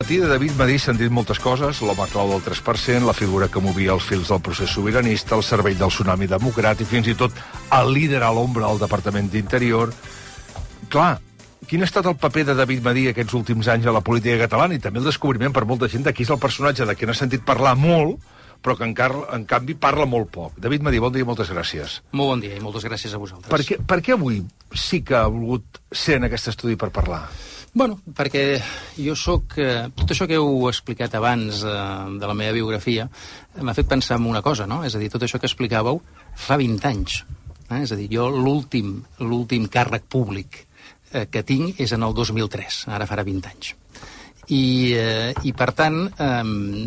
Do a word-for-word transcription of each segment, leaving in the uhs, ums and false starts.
A partir de David Madí s'han dit moltes coses, l'home clau del tres per cent, la figura que movia els fils del procés sobiranista, el cervell del tsunami democràtic, fins i tot el líder a l'ombra del Departament d'Interior. Clar, quin ha estat el paper de David Madí aquests últims anys a la política catalana i també el descobriment per molta gent de qui és el personatge de qui n'ha sentit parlar molt, però que encara, en canvi parla molt poc. David Madí, bon dia i moltes gràcies. Molt bon dia i moltes gràcies a vosaltres. Per què, per què avui sí que ha volgut ser en aquest estudi per parlar? Bueno, perquè jo sóc... Eh, tot això que heu explicat abans eh, de la meva biografia m'ha fet pensar en una cosa, no? És a dir, tot això que explicàveu fa vint anys. Eh? És a dir, jo l'últim l'últim càrrec públic eh, que tinc és en el dos mil tres, ara farà vint anys. I, eh, i per tant, eh,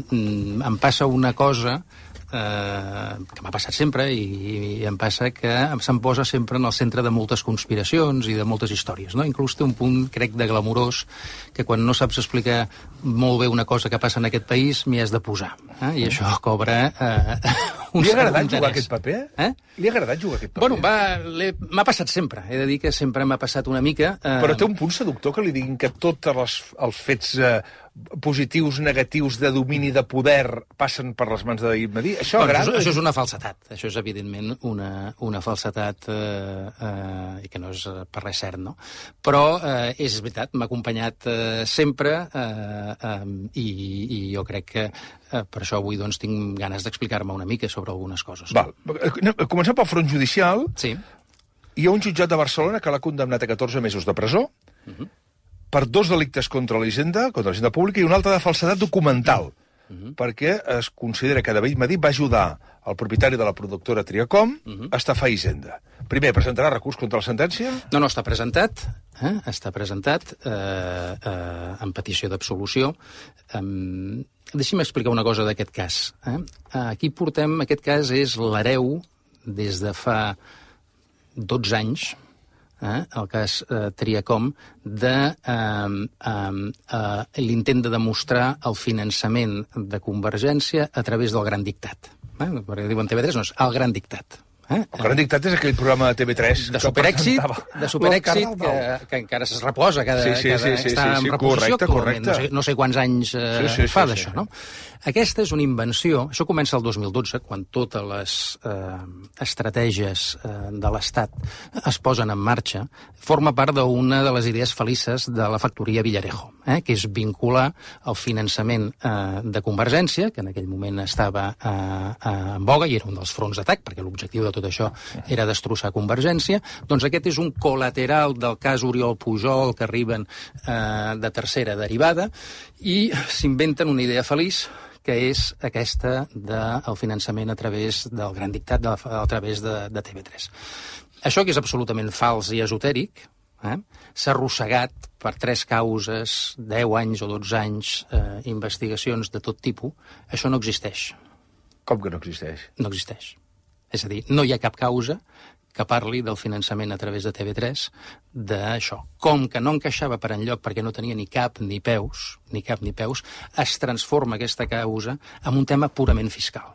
em passa una cosa eh, que m'ha passat sempre i, i em passa que se'm posa sempre en el centre de moltes conspiracions i de moltes històries, no? Inclús té un punt, crec, de glamurós, que quan no saps explicar molt bé una cosa que passa en aquest país, m'hi has de posar. Eh? I això cobra eh, un Li ha agradat interès. jugar aquest paper? Eh? Li ha agradat jugar aquest paper? Bueno, va, m'ha passat sempre. He de dir que sempre m'ha passat una mica. Eh... Però té un punt seductor que li diguin que tots els, els fets eh, positius, negatius, de domini, de poder, passen per les mans de David Madí. Això bueno, agrada? Això, això és una falsetat. Això és, evidentment, una, una falsetat eh, eh, que no és per res cert, no? Però eh, és veritat, m'ha acompanyat eh, sempre eh, eh, i, i jo crec que eh, per això avui doncs, tinc ganes d'explicar-me una mica sobre algunes coses. Val. Comencem pel front judicial. Sí. Hi ha un jutjat de Barcelona que l'ha condemnat a catorze mesos de presó Uh-huh. per dos delictes contra la hisenda, contra la hisenda pública, i un altre de falsedat documental, Uh-huh. perquè es considera que David Madí va ajudar el propietari de la productora Triacom Uh-huh. a estafar Hisenda. Primer, presentarà recurs contra la sentència? No, no, està presentat, eh? està presentat eh, eh, en petició d'absolució. Um, Deixi'm explicar una cosa d'aquest cas. Eh? Aquí portem, aquest cas és l'hereu des de fa dotze anys, eh? el cas eh, Triacom, de eh, eh, eh, l'intent de demostrar el finançament de Convergència a través del Gran Dictat. Eh? Perquè diuen T V tres, no, és el Gran Dictat. Eh? El Gran Dictat és aquell programa de T V tres de superèxit, de superèxit que, que encara es reposa cada, sí, sí, cada sí, sí, està sí, en sí, reposició correcte, correcte. No sé, no sé quants anys eh, sí, sí, fa sí, d'això, sí. no? Aquesta és una invenció, això comença el dos mil dotze, quan totes les eh, estratègies eh, de l'Estat es posen en marxa, forma part d'una de les idees felices de la factoria Villarejo, eh, que és vincular el finançament eh, de Convergència, que en aquell moment estava eh, en boga i era un dels fronts d'atac, perquè l'objectiu de tot això era destrossar Convergència, doncs aquest és un col·lateral del cas Oriol Pujol, que arriben eh, de tercera derivada, i s'inventen una idea feliç, que és aquesta del finançament a través del Gran Dictat, de, a través de, de T V tres. Això, que és absolutament fals i esotèric, eh, s'ha arrossegat per tres causes, deu anys o dotze anys, eh, investigacions de tot tipus. Això no existeix. Com que no existeix? No existeix. És a dir, no hi ha cap causa que parli del finançament a través de T V tres d'això. Com que no encaixava per enlloc perquè no tenia ni cap ni peus, ni cap ni peus, es transforma aquesta causa en un tema purament fiscal.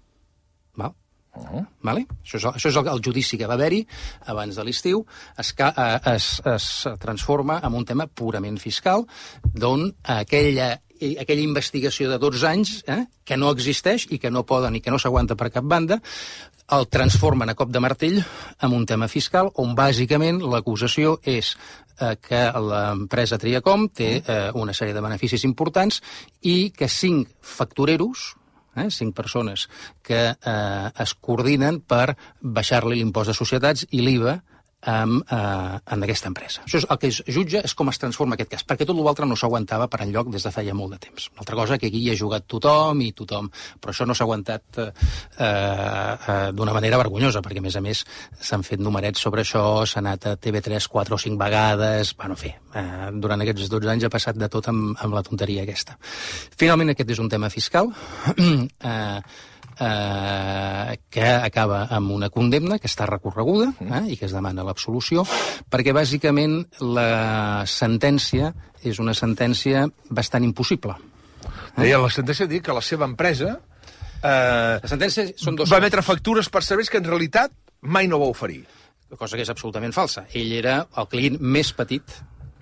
Val? Uh-huh. Vale? Això és, el, això és el, el judici que va haver-hi abans de l'estiu, es, es, es transforma en un tema purament fiscal, d'on aquella aquella investigació de dotze anys, eh, que no existeix i que no poden i que no s'aguanta per cap banda, el transformen a cop de martell en un tema fiscal on bàsicament l'acusació és eh, que l'empresa Triacom té eh, una sèrie de beneficis importants i que cinc factureros, eh, cinc persones que eh, es coordinen per baixar-li l'impost de societats i l'I V A amb, eh, en aquesta empresa. Això és el que es jutja, és com es transforma aquest cas, perquè tot l'altre no s'aguantava per enlloc des de feia molt de temps. L'altra cosa que aquí hi ha jugat tothom i tothom, però això no s'ha aguantat eh, eh, d'una manera vergonyosa, perquè a més a més s'han fet numerets sobre això, s'ha anat a T V tres quatre o cinc vegades, bueno, en fi, eh, durant aquests dotze anys ha passat de tot amb, amb la tonteria aquesta. Finalment aquest és un tema fiscal, eh, Eh, que acaba amb una condemna que està recorreguda eh, i que es demana l'absolució, perquè bàsicament la sentència és una sentència bastant impossible. Eh? Deia, la sentència diu que la seva empresa eh, la sentència són dos va emetre factures per serveis que en realitat mai no va oferir. Cosa que és absolutament falsa. Ell era el client més petit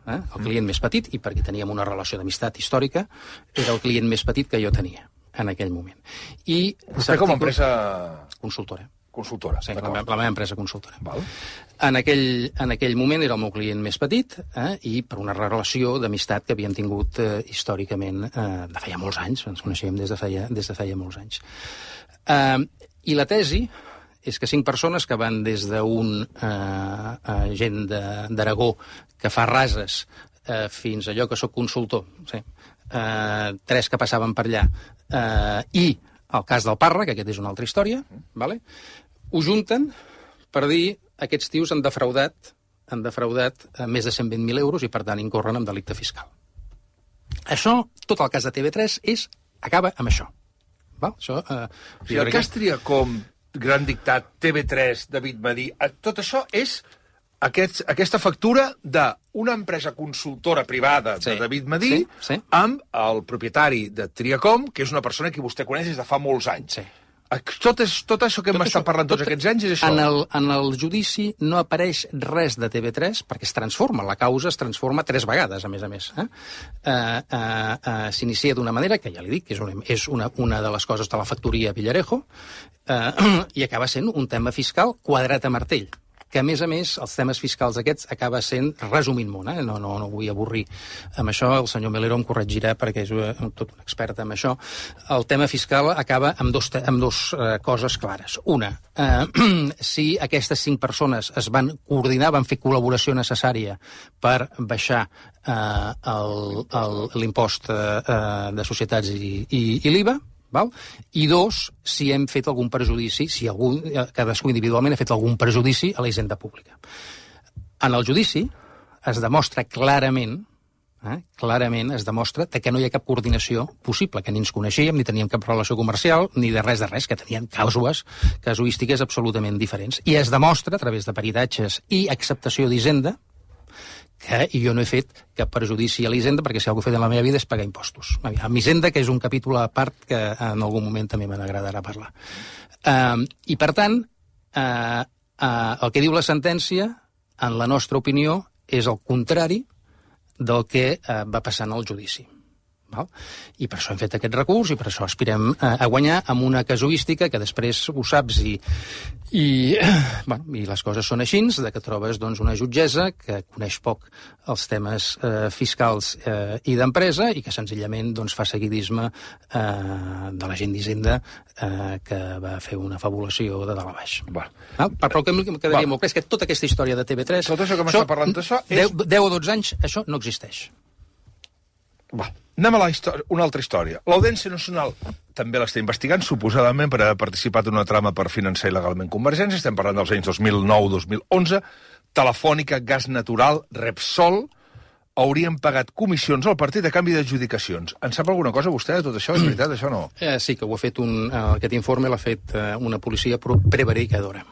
eh? El client més petit, i perquè teníem una relació d'amistat històrica, era el client més petit que jo tenia en aquell moment. I vostè com a empresa... Consultora. Consultora, sí, la, la meva empresa consultora. Val. En aquell, en aquell moment era el meu client més petit, eh, i per una relació d'amistat que havíem tingut eh, històricament eh, de feia molts anys, ens coneixíem des de feia, des de feia molts anys. Eh, I la tesi és que cinc persones que van des d'un eh, gent d'Aragó que fa rases eh, fins a allò que soc consultor, sí, eh, tres que passaven per allà, eh, i el cas del Parra, que aquest és una altra història, vale? Ho junten per dir aquests tios han defraudat, han defraudat eh, més de cent vint mil euros i, per tant, incorren en delicte fiscal. Això, tot el cas de T V tres, és, acaba amb això. Val? Això eh, o sigui, el cas Triacom, Gran Dictat, T V tres, David Madí, tot això és aquest, aquesta factura d'una empresa consultora privada sí, de David Madí sí, sí. amb el propietari de Triacom, que és una persona que vostè coneix des de fa molts anys. Sí. Tot, és, tot això que tot hem estat parlant tots tot, aquests anys és això. En el, en el judici no apareix res de T V tres perquè es transforma, la causa es transforma tres vegades, a més a més. Eh? Uh, uh, uh, S'inicia d'una manera, que ja li dic, que és, una, és una, una de les coses de la factoria Villarejo, uh, i acaba sent un tema fiscal quadrat a martell, que, a més a més, els temes fiscals aquests acaba sent, resumint molt, eh? no, no, no vull avorrir amb això, el senyor Melero em corregirà perquè és uh, tot un expert en això, el tema fiscal acaba amb dos, amb dos uh, coses clares. Una, uh, si aquestes cinc persones es van coordinar, van fer col·laboració necessària per baixar uh, l'impost uh, uh, de societats i, i, i l'I V A, val? I dos, si hem fet algun perjudici, si algú, cadascú individualment ha fet algun perjudici a la hisenda pública. En el judici es demostra clarament, eh, clarament es demostra que no hi ha cap coordinació possible, que ni ens coneixíem, ni teníem cap relació comercial, ni de res de res, que teníem causes, casuístiques absolutament diferents. I es demostra, a través de peritatges i acceptació d'hisenda, que jo no he fet cap perjudici a l'Hisenda, perquè si algú he fet en la meva vida és pagar impostos. Amb Hisenda, que és un capítol a part que en algun moment també me n'agradarà parlar. Uh, I, per tant, uh, uh, el que diu la sentència, en la nostra opinió, és el contrari del que uh, va passar en el judici. Val? I per això hem fet aquest recurs i per això aspirem a, a guanyar amb una casuística que després ho saps i, i, bueno, i les coses són així, de que trobes doncs, una jutgessa que coneix poc els temes eh, fiscals eh, i d'empresa i que senzillament doncs, fa seguidisme eh, de la gent d'Hisenda eh, que va fer una fabulació de dalt a baix. Va. Val? Però el que em quedaria molt clar és que tota aquesta història de T V tres... Tot això que m'està parlant d'això és... deu o dotze anys, això no existeix. Va. Anem a la història, una altra història. L'Audiència Nacional també l'està investigant, suposadament per haver participat en una trama per finançar il·legalment Convergència. Estem parlant dels anys dos mil nou dos mil onze. Telefònica, Gas Natural, Repsol haurien pagat comissions al partit a canvi d'adjudicacions. En sap alguna cosa vostè de tot això? És veritat, això no? Eh, sí, que ho ha fet un... Eh, aquest informe l'ha fet eh, una policia prevaricadora.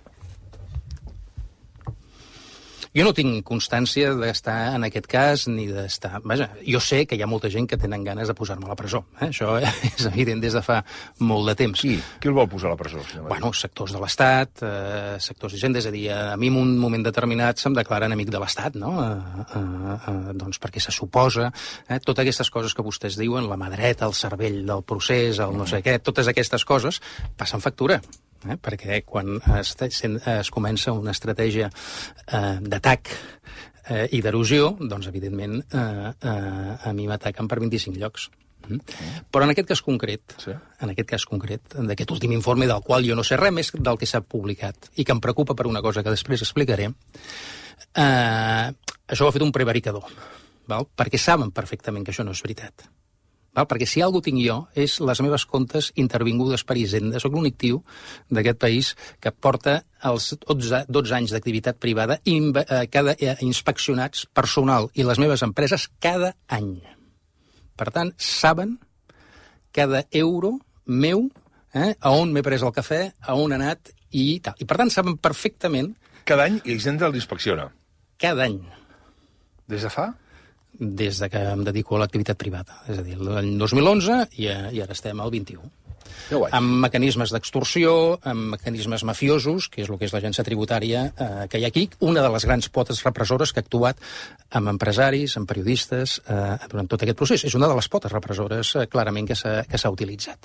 Jo no tinc constància d'estar en aquest cas, ni d'estar... Vaja, jo sé que hi ha molta gent que tenen ganes de posar-me a la presó. Eh? Això és evident des de fa molt de temps. Qui? Qui el vol posar a la presó? Bueno, sectors de l'Estat, eh, sectors de gent, és a dir, a mi en un moment determinat se'm declara enemic de l'Estat, no? Eh, eh, eh, doncs perquè se suposa... Eh, totes aquestes coses que vostès diuen, la mà dreta, el cervell del procés, el no sé què, totes aquestes coses passen factura. Eh? Perquè quan es, es comença una estratègia eh, d'atac eh, i d'erosió, doncs, evidentment, eh, eh, a mi m'ataquen per vint-i-cinc llocs. Mm. Però en aquest cas concret, sí. en aquest cas concret, d'aquest últim informe, del qual jo no sé res més del que s'ha publicat, i que em preocupa per una cosa que després explicaré, eh, això ho ha fet un prevaricador, val? Perquè saben perfectament que això no és veritat. Val? Perquè si alguna cosa tinc jo és les meves comptes intervingudes per Hisenda. Soc l'únic tio d'aquest país que porta els dotze anys d'activitat privada cada, eh, inspeccionats personal i les meves empreses cada any. Per tant, saben cada euro meu, eh, a on m'he pres el cafè, a on he anat i tal. I per tant, saben perfectament... Cada any Hisenda l'inspecciona? Cada any. Des de fa? Des de que em dedico a l'activitat privada. És a dir, l'any dos mil onze i, i ara estem al vint-i-u. amb mecanismes d'extorsió, amb mecanismes mafiosos, que és el que és l'agència tributària eh, que hi ha aquí, una de les grans potes repressores que ha actuat amb empresaris, amb periodistes, eh, durant tot aquest procés. És una de les potes repressores, eh, clarament, que s'ha que s'ha utilitzat.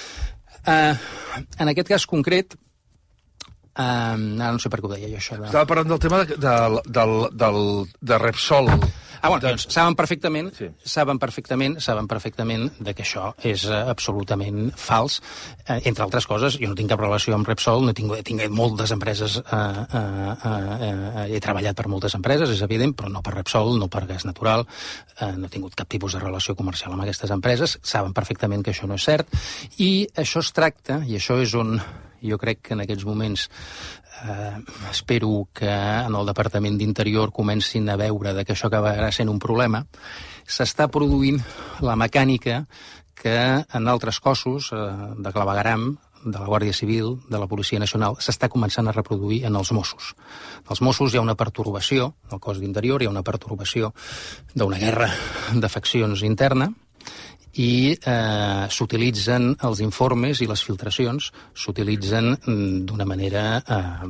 Eh, en aquest cas concret, eh, ara no sé per què ho deia jo, això de... Estava parlant del tema de, de, del, del, de Repsol. Ah, bueno, doncs saben perfectament, sí. saben perfectament, saben perfectament de que això és uh, absolutament fals. Uh, entre altres coses, jo no tinc cap relació amb Repsol, no tinc, tinc moltes empreses, uh, uh, uh, uh, he treballat per moltes empreses, és evident, però no per Repsol, no per Gas Natural, uh, no he tingut cap tipus de relació comercial amb aquestes empreses, saben perfectament que això no és cert, i això es tracta, i això és on jo crec que en aquests moments eh, espero que en el Departament d'Interior comencin a veure de que això acabarà sent un problema, s'està produint la mecànica que en altres cossos eh, de clavegueram, de la Guàrdia Civil, de la Policia Nacional, s'està començant a reproduir en els Mossos. Als Mossos hi ha una pertorbació, al cos d'Interior hi ha una pertorbació d'una guerra de faccions interna, i eh, s'utilitzen els informes i les filtracions s'utilitzen d'una manera eh,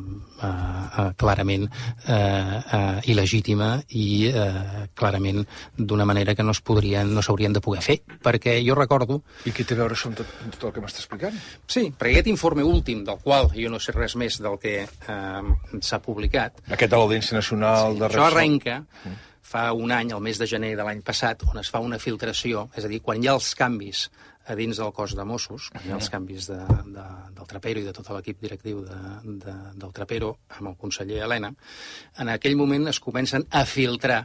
eh, clarament eh, eh, il·legítima i eh, clarament d'una manera que no es podrien, no s'haurien de poder fer, perquè jo recordo... I què té a veure això amb tot, amb tot el que m'està explicant? Sí, perquè aquest informe últim, del qual jo no sé res més del que eh, s'ha publicat... Aquest de l'Audiència Nacional sí, de Repsol... Això arrenca... Mm. fa un any, el mes de gener de l'any passat, on es fa una filtració, és a dir, quan hi ha els canvis a dins del cos de Mossos, quan hi ha els canvis de, de, del Trapero i de tot l'equip directiu de, de, del Trapero amb el conseller Elena, en aquell moment es comencen a filtrar,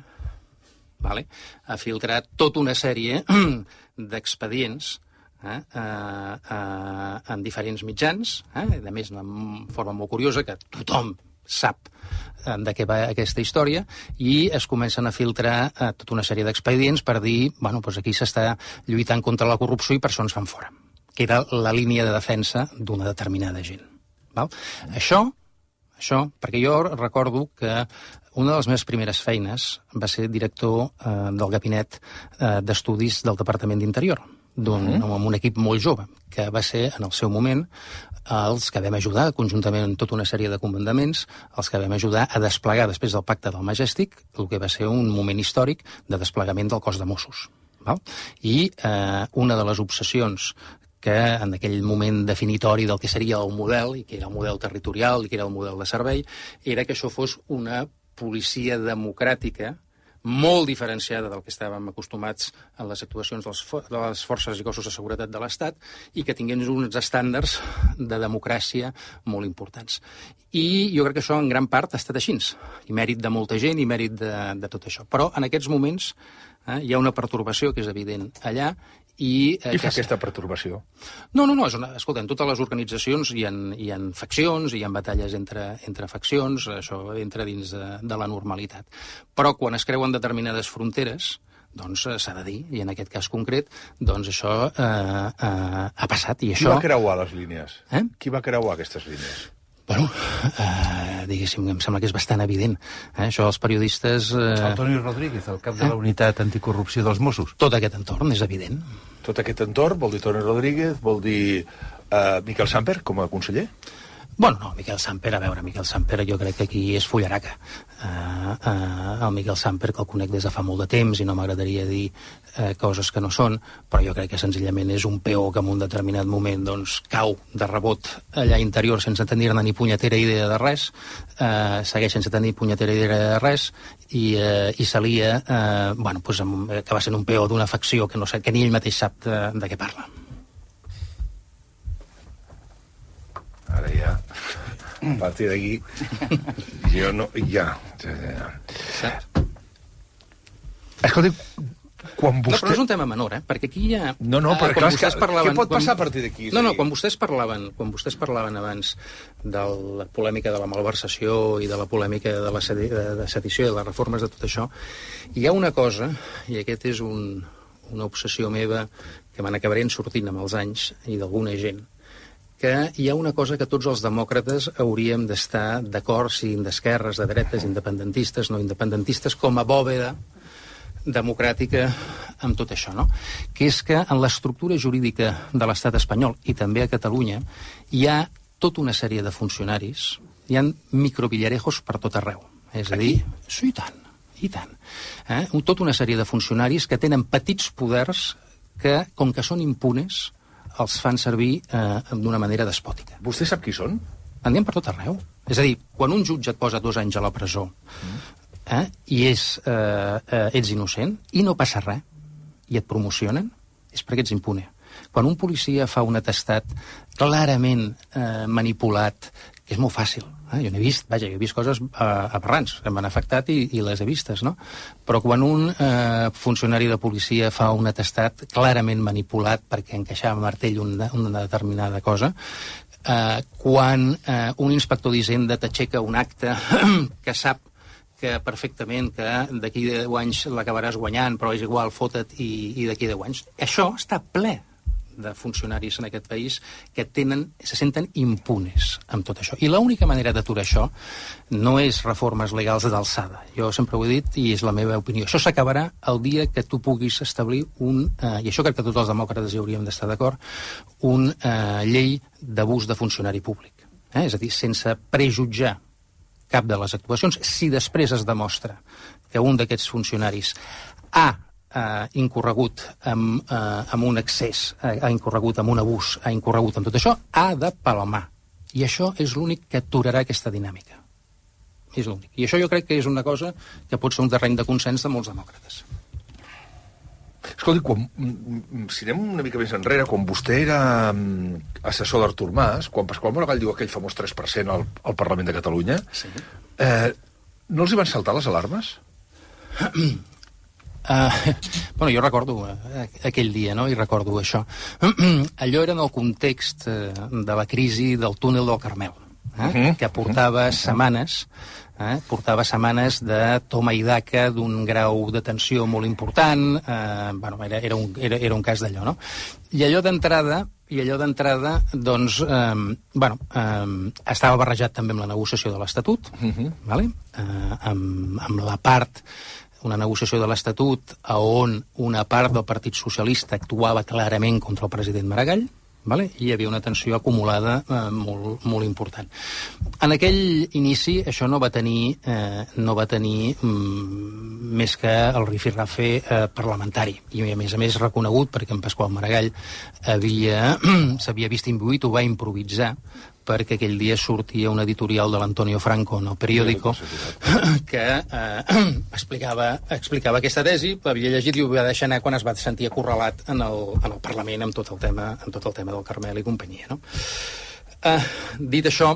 vale? a filtrar tota una sèrie d'expedients eh, eh, eh, en diferents mitjans, eh, a més d'una forma molt curiosa, que tothom sap de què va aquesta història, i es comencen a filtrar eh, tota una sèrie d'expedients per dir, bueno, doncs aquí s'està lluitant contra la corrupció i per això ens fan fora. Que era la línia de defensa d'una determinada gent. Val? Mm. Això, això, perquè jo recordo que una de les meves primeres feines va ser director eh, del gabinet eh, d'estudis del Departament d'Interior, d'un, mm. amb un equip molt jove, que va ser, en el seu moment, els que vam ajudar, conjuntament amb tota una sèrie de comandaments, els que vam ajudar a desplegar, després del pacte del Majestic, el que va ser un moment històric de desplegament del cos de Mossos. Val? I eh, una de les obsessions que en aquell moment definitori del que seria el model, i que era el model territorial, i que era el model de servei, era que això fos una policia democràtica molt diferenciada del que estàvem acostumats en les actuacions dels for de les forces i cossos de seguretat de l'Estat i que tingués uns estàndards de democràcia molt importants. I jo crec que això en gran part ha estat així, i mèrit de molta gent i mèrit de, de tot això. Però en aquests moments eh, hi ha una pertorbació que és evident allà. I, eh, Qui fa que... aquesta pertorbació? No, no, no, és una... escolta, en totes les organitzacions hi ha, hi ha faccions, hi ha batalles entre, entre faccions, això entra dins de, de la normalitat. Però quan es creuen determinades fronteres, doncs s'ha de dir, i en aquest cas concret, doncs això eh, eh, ha passat. I això... Qui va creuar les línies? Eh? Qui va creuar aquestes línies? Bueno, eh, diguéssim, em sembla que és bastant evident. Eh? Això els periodistes... Eh... Antoni Rodríguez, el cap de la unitat anticorrupció dels Mossos. Tot aquest entorn és evident. Tot aquest entorn vol dir Toni Rodríguez, vol dir eh, Miquel Samper com a conseller? Bueno, no, Miquel Samper, a veure, Miquel Samper jo crec que aquí és fullaraca. Uh, uh, el Miquel Samper, que el conec des de fa molt de temps i no m'agradaria dir uh, coses que no són, però jo crec que senzillament és un peó que en un determinat moment doncs, cau de rebot allà interior sense tenir-ne ni punyetera idea de res, uh, segueix sense tenir punyetera idea de res i, uh, i s'alia, uh, bueno, pues, amb, que va sent un peó d'una facció que, no sé, que ni ell mateix sap de, de què parla. Ara ja, a partir d'aquí, jo no... Ja... ja. Escolti, quan vostè... No, però no és un tema menor, eh? Perquè aquí ja... No, no, però clar, que, parlaven, què pot passar quan... a partir d'aquí? No, no, quan vostès parlaven, quan vostès parlaven abans de la polèmica de la malversació i de la polèmica de la sedi... de sedició i de les reformes de tot això, hi ha una cosa, i aquest és un, una obsessió meva que me n'acabaré sortint amb els anys i d'alguna gent, que hi ha una cosa que tots els demòcrates hauríem d'estar d'acord, siguin d'esquerres, de dretes, independentistes, no independentistes, com a bòveda democràtica amb tot això, no? Que és que en l'estructura jurídica de l'estat espanyol i també a Catalunya hi ha tota una sèrie de funcionaris, hi ha microvillarejos per tot arreu. És a dir, sí, i tant, i tant. Eh? Tota una sèrie de funcionaris que tenen petits poders que, com que són impunes, els fan servir eh, d'una manera despòtica. Vostè sap qui són? En diem per tot arreu. És a dir, quan un jutge et posa dos anys a la presó mm. eh, i és, eh, eh, ets innocent i no passa res, i et promocionen, és perquè ets impune. Quan un policia fa un atestat clarament eh, manipulat, que és molt fàcil, eh? Jo n'he vist, vaja, jo he vist coses eh, aberrants, que m'han afectat i, i les he vistes, no? Però quan un eh, funcionari de policia fa un atestat clarament manipulat perquè encaixava martell una, una determinada cosa, eh, quan eh, un inspector d'Hisenda t'aixeca un acte que sap que perfectament que d'aquí deu anys l'acabaràs guanyant, però és igual, fota't, i, i d'aquí deu anys. Això està ple de funcionaris en aquest país que tenen, se senten impunes amb tot això. I l'única manera d'aturar això no és reformes legals d'alçada. Jo sempre ho he dit i és la meva opinió. Això s'acabarà el dia que tu puguis establir un, eh, i això crec que tots els demòcrates hi hauríem d'estar d'acord, un eh, llei d'abús de funcionari públic. Eh? És a dir, sense prejutjar cap de les actuacions, si després es demostra que un d'aquests funcionaris ha eh, incorregut amb, eh, amb un excés, eh, ha incorregut amb un abús, ha incorregut amb tot això, ha de palmar. I això és l'únic que aturarà aquesta dinàmica. És l'únic. I això jo crec que és una cosa que pot ser un terreny de consens de molts demòcrates. Escolti, quan, si anem una mica més enrere, quan vostè era assessor d'Artur Mas, quan Pasqual Maragall diu aquell famós tres per cent al, al Parlament de Catalunya, sí. eh, no els hi van saltar les alarmes? Uh, bueno, jo recordo uh, aquell dia, no?, i recordo això. Allò era en el context uh, de la crisi del túnel del Carmel, eh? Uh-huh. Que portava setmanes... Eh, portava setmanes de toma i daca d'un grau de tensió molt important, eh, bueno, era, era, un, era, era un cas d'allò, no? I allò d'entrada, i allò d'entrada, doncs, eh, bueno, eh, estava barrejat també amb la negociació de l'Estatut, uh-huh. vale? eh, amb, amb la part, una negociació de l'Estatut on una part del Partit Socialista actuava clarament contra el president Maragall, vale? I hi havia una tensió acumulada eh, molt, molt important. En aquell inici això no va tenir, eh, no va tenir mm, més que el rifirrafe eh, parlamentari. I a més a més reconegut perquè en Pasqual Maragall havia, s'havia vist imbuït, ho va improvisar, perquè aquell dia sortia un editorial de l'Antonio Franco en el periòdico que eh, explicava, explicava aquesta tesi, l'havia llegit i ho va deixar anar quan es va sentir acorralat en el, en el Parlament amb tot el tema, amb tot el tema del Carmel i companyia, no? Eh, dit això,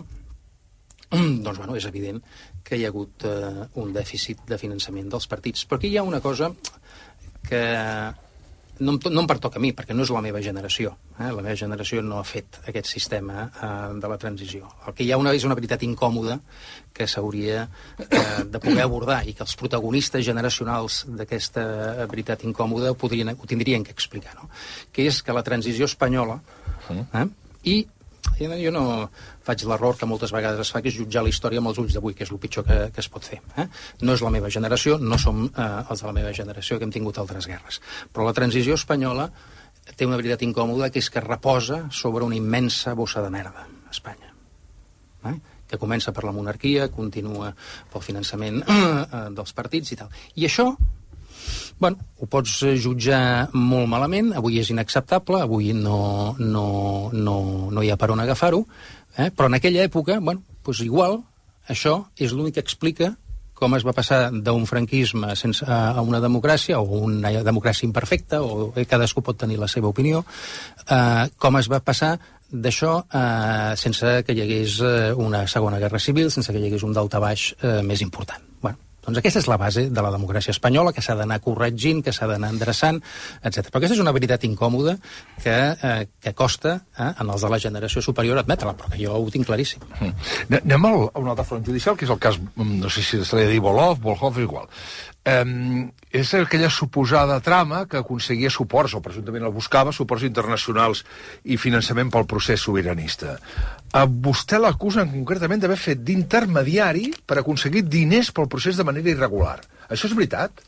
doncs, bueno, és evident que hi ha hagut eh, un dèficit de finançament dels partits. Però aquí hi ha una cosa que no em, no em pertoca a mi, perquè no és la meva generació. Eh? La meva generació no ha fet aquest sistema eh, de la transició. El que hi ha una, és una veritat incòmoda que s'hauria eh, de poder abordar i que els protagonistes generacionals d'aquesta veritat incòmoda ho, podrien, ho tindrien que explicar, no? Que és que la transició espanyola eh? i jo no faig l'error que moltes vegades es fa, que és jutjar la història amb els ulls d'avui, que és el pitjor que, que es pot fer. Eh? No és la meva generació, no som eh, els de la meva generació que hem tingut altres guerres. Però la transició espanyola té una veritat incòmoda, que és que reposa sobre una immensa bossa de merda, a Espanya. Eh? Que comença per la monarquia, continua pel finançament eh, dels partits i tal. I això, bueno, ho pots jutjar molt malament, avui és inacceptable, avui no, no, no, no hi ha per on agafar-ho, eh? Però en aquella època, bueno, doncs igual, això és l'únic que explica com es va passar d'un franquisme sense, a una democràcia, o una democràcia imperfecta, o cadascú pot tenir la seva opinió, eh, com es va passar d'això eh, sense que hi hagués una segona guerra civil, sense que hi hagués un daltabaix eh, més important. Bueno, doncs aquesta és la base de la democràcia espanyola, que s'ha d'anar corregint, que s'ha d'anar endreçant, etcètera. Però aquesta és una veritat incòmoda que, eh, que costa eh, en els de la generació superior admetre-la, però que jo ho tinc claríssim. Mm. Anem al, a un altre front judicial, que és el cas, no sé si se li ha dit Volhov, Volhov, igual. Um, és aquella suposada trama que aconseguia suports, o presumptament el buscava, suports internacionals i finançament pel procés sobiranista. A vostè l'acusen concretament d'haver fet d'intermediari per aconseguir diners pel procés de manera irregular. Això és veritat?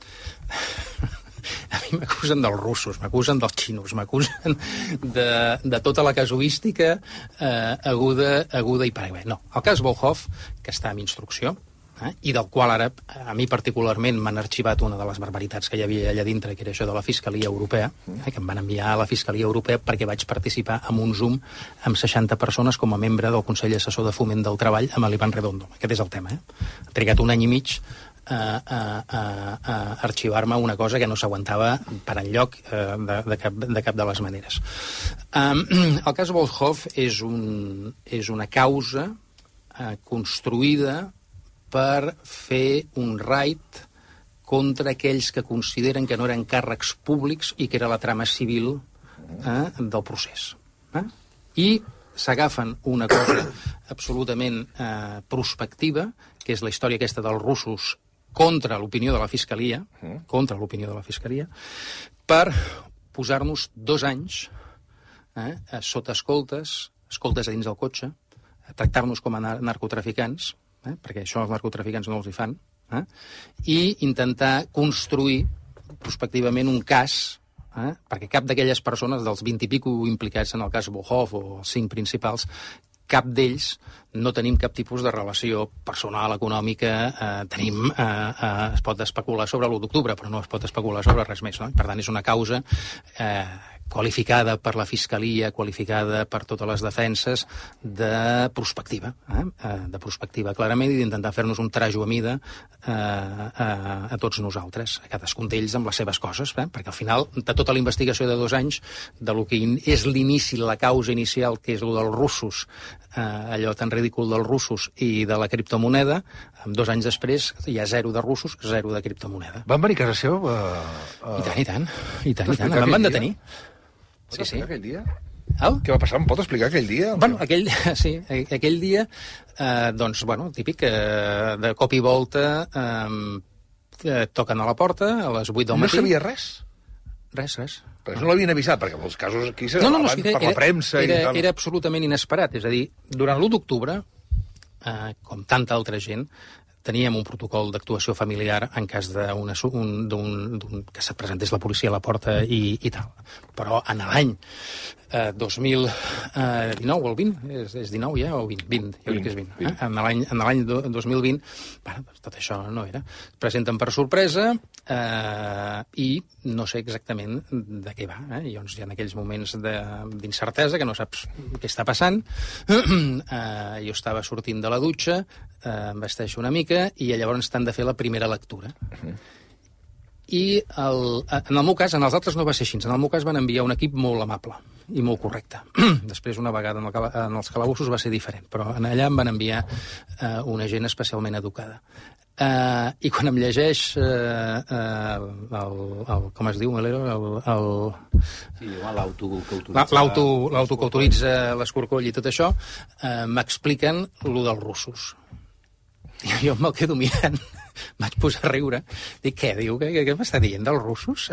A mi m'acusen dels russos, m'acusen dels xinos, m'acusen de, de tota la casuística eh, aguda, aguda i pareguda. No, el cas Volhov, que està en instrucció, eh, i del qual ara, a mi particularment, m'han arxivat una de les barbaritats que hi havia allà dintre, que era això de la Fiscalia Europea, eh, que em van enviar a la Fiscalia Europea perquè vaig participar en un Zoom amb seixanta persones com a membre del Consell Assessor de Foment del Treball amb l'Ivan Redondo. Aquest és el tema, eh? Ha trigat un any i mig a, a, a, a arxivar-me una cosa que no s'aguantava per enlloc eh, de, de, cap, de cap de les maneres. Um, el cas Volhov és, un, és una causa eh, construïda per fer un raid contra aquells que consideren que no eren càrrecs públics i que era la trama civil eh, del procés. Eh? I s'agafen una cosa absolutament eh, prospectiva, que és la història aquesta dels russos contra l'opinió de la Fiscalia, contra l'opinió de la Fiscalia, per posar-nos dos anys eh, sota escoltes, escoltes a dins del cotxe, tractar-nos com a nar narcotraficants, eh, perquè això els narcotraficants no els hi fan, eh, i intentar construir prospectivament un cas, eh, perquè cap d'aquelles persones, dels vint i pico implicats en el cas Volhov o els cinc principals, cap d'ells no tenim cap tipus de relació personal, econòmica, eh, tenim, eh, eh, es pot especular sobre l'u d'octubre, però no es pot especular sobre res més, no? Per tant, és una causa eh, qualificada per la Fiscalia, qualificada per totes les defenses de prospectiva, eh? de prospectiva clarament, i d'intentar fer-nos un trajo a mida eh, a, a tots nosaltres, a cadascun d'ells amb les seves coses, eh? Perquè al final, de tota la investigació de dos anys, de lo que és l'inici, la causa inicial, que és el dels russos, eh, allò tan ridícul dels russos i de la criptomoneda, dos anys després hi ha zero de russos, zero de criptomoneda. Van venir a casa seu? Uh, uh... I tant, i tant, i tant, i tant. Em van detenir. Sí, sí. Aquell dia? El? Què va passar? Em pot explicar aquell dia? Bueno, aquell, sí, aquell dia, eh, doncs, bueno, típic, eh, de cop i volta eh, toquen a la porta a les vuit del matí. No sabia res? Res, res. Però no l'havien avisat, perquè molts casos aquí se no, no, no, sí, era, per la premsa era, i tal. Era absolutament inesperat. És a dir, durant l'u d'octubre, eh, com tanta altra gent, teníem un protocol d'actuació familiar en cas d'un que se presentés la policia a la porta i, i tal. Però en l'any eh, dos mil dinou o el vint, és, és dinou ja o vint? vint, jo crec que és vint. Eh? En l'any dos mil vint, bueno, tot això no era. Presenten per sorpresa eh, i no sé exactament de què va. Eh? I llavors hi ha aquells moments d'incertesa que no saps què està passant. eh, jo estava sortint de la dutxa, eh, em vesteixo una mica, i llavors t'han de fer la primera lectura. Uh-huh. I el, en el meu cas, en els altres no va ser així. En el meu cas van enviar un equip molt amable i molt correcte. Després, una vegada en, el, en els calabossos va ser diferent, però en allà em van enviar eh, una gent especialment educada. Eh, I quan em llegeix eh, eh, el, el, com es diu, Melero? El, el... Sí, l'auto que autoritza... L'auto que autoritza l'escorcoll i tot això, eh, m'expliquen lo dels russos. I jo me'l quedo mirant, vaig posar a riure, dic, què, diu, què, què m'està dient dels russos?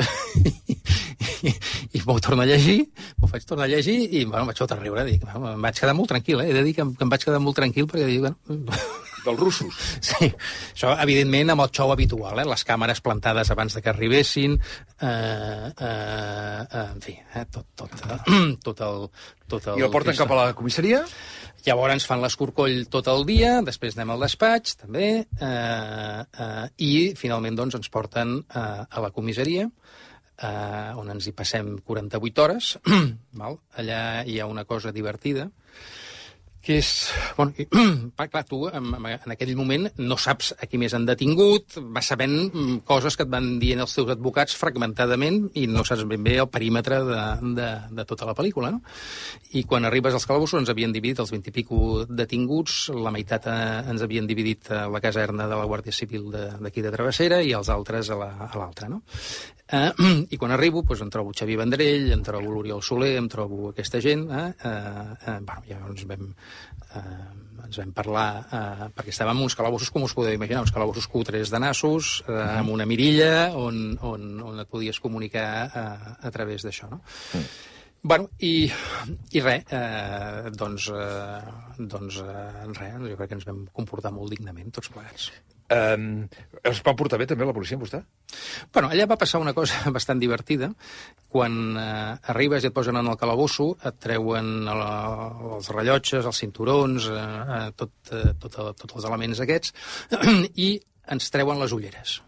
I, i m'ho torno a llegir, m'ho faig tornar a llegir, i bueno, vaig tot a riure, dic, bueno, em vaig quedar molt tranquil, eh? He de dir que em, que em vaig quedar molt tranquil, perquè dic, bueno... Dels russos? Sí, això, evidentment, amb el xou habitual, eh? Les càmeres plantades abans de que arribessin, eh, eh, eh, en fi, eh? tot, tot, eh? tot el... Tot el I el porten cap a la comissaria? Llavors fan l'escorcoll tot el dia, després anem al despatx, també, eh, eh, i finalment doncs, ens porten eh, a la comissaria, eh, on ens hi passem quaranta-vuit hores. Val? Allà hi ha una cosa divertida, que és... Bueno, clar, tu en, en aquell moment no saps a qui més han detingut, vas sabent coses que et van dient els teus advocats fragmentadament i no saps ben bé el perímetre de, de, de tota la pel·lícula, no? I quan arribes als calabossos ens havien dividit els vint i pico detinguts, la meitat eh, ens havien dividit a la caserna de la Guàrdia Civil d'aquí de, de Travessera i els altres a l'altra, no? Eh, I quan arribo, doncs, em trobo Xavier Vendrell, em trobo l'Oriol Soler, em trobo aquesta gent, eh, eh, bueno, ja ens vam, eh, ens vam parlar, eh, perquè estàvem en uns calabossos, com us podeu imaginar, uns calabossos cutres de nassos, eh, amb una mirilla, on, on, on et podies comunicar eh, a través d'això, no? Mm. Bueno, i, i res, eh, doncs, eh, doncs eh, res, jo crec que ens vam comportar molt dignament, tots plegats. Eh, es va portar bé també la policia amb vostè? Bueno, allà va passar una cosa bastant divertida. Quan eh, arribes i et posen en el calabosso, et treuen la, els rellotges, els cinturons, eh, tot, eh, tot, tots els elements aquests, i ens treuen les ulleres.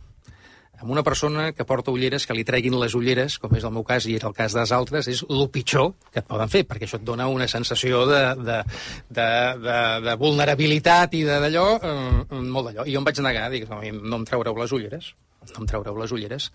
Amb una persona que porta ulleres, que li treguin les ulleres, com és el meu cas i era el cas dels altres, és el pitjor que et poden fer, perquè això et dona una sensació de, de, de, de, de vulnerabilitat i d'allò, eh, molt d'allò. I jo em vaig negar, dic, no, no em traureu les ulleres, no em traureu les ulleres.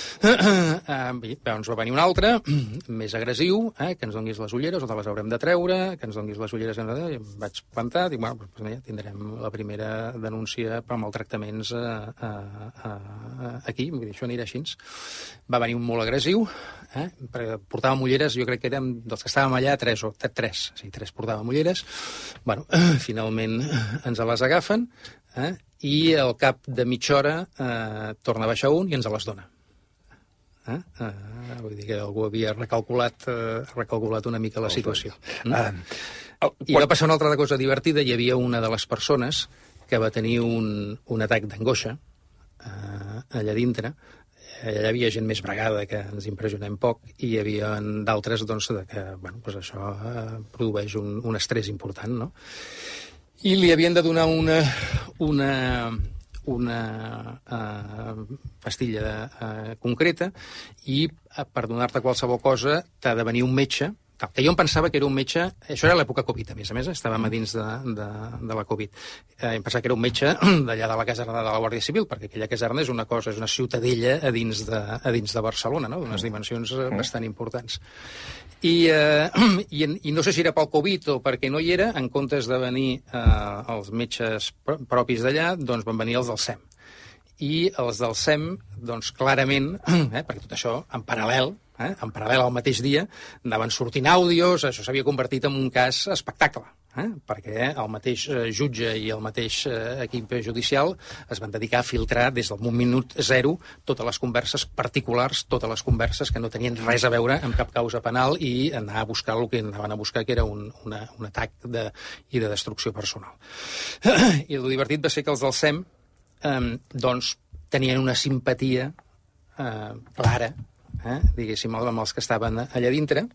Eh, bé, ens va venir un altre, més agressiu, eh, que ens donguis les ulleres, o te les haurem de treure, que ens donguis les ulleres, i em vaig plantar, dic, bueno, doncs ja tindrem la primera denúncia per maltractaments eh, eh, eh, aquí, vull dir, això anirà així. Va venir un molt agressiu, eh, perquè portàvem ulleres, jo crec que érem, dels que estàvem allà, tres, o tres, sí, tres portàvem ulleres. Bueno, finalment ens les agafen, eh, i al cap de mitja hora eh, torna a baixar un i ens les dona. Eh? Eh, vull dir que algú havia recalculat, eh, recalculat una mica la situació. Mm? Uh, I va passar una altra cosa divertida. Hi havia una de les persones que va tenir un, un atac d'angoixa eh, allà dintre. Allà hi havia gent més bregada, que ens impressionem poc, i hi havia d'altres doncs, que bueno, doncs això eh, produeix un, un estrès important, no? I li havien de donar una, una, una uh, pastilla uh, concreta i uh, per donar-te qualsevol cosa t'ha de venir un metge, que jo em pensava que era un metge, això era l'època Covid, a més a més, estàvem a dins de, de, de la Covid. Eh, em pensava que era un metge d'allà de la caserna de la Guàrdia Civil, perquè aquella caserna és una cosa, és una ciutadella a dins de, a dins de Barcelona, no? D'unes dimensions bastant importants. I, eh, i, i no sé si era pel Covid o perquè no hi era, en comptes de venir eh, els metges propis d'allà, doncs van venir els del S E M. I els del S E M, doncs clarament, eh, perquè tot això en paral·lel, eh, en paral·lel al mateix dia, anaven sortint àudios, això s'havia convertit en un cas espectacle, eh, perquè el mateix eh, jutge i el mateix eh, equip judicial es van dedicar a filtrar des del minut zero totes les converses particulars, totes les converses que no tenien res a veure amb cap causa penal i anar a buscar el que anaven a buscar, que era un, una, un atac de, i de destrucció personal. I el divertit va ser que els del S E M eh, doncs tenien una simpatia eh, clara, eh, diguéssim, amb els que estaven allà dintre,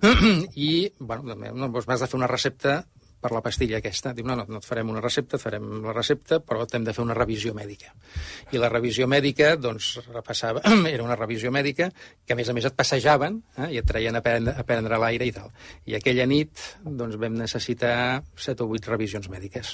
i, bueno, doncs m'has de fer una recepta per la pastilla aquesta. Diu, no, no, no et farem una recepta, et farem la recepta, però t'hem de fer una revisió mèdica. I la revisió mèdica, doncs, repassava, era una revisió mèdica que, a més a més, et passejaven, eh, i et traien a prendre, a prendre l'aire i tal. I aquella nit, doncs, vam necessitar set o vuit revisions mèdiques.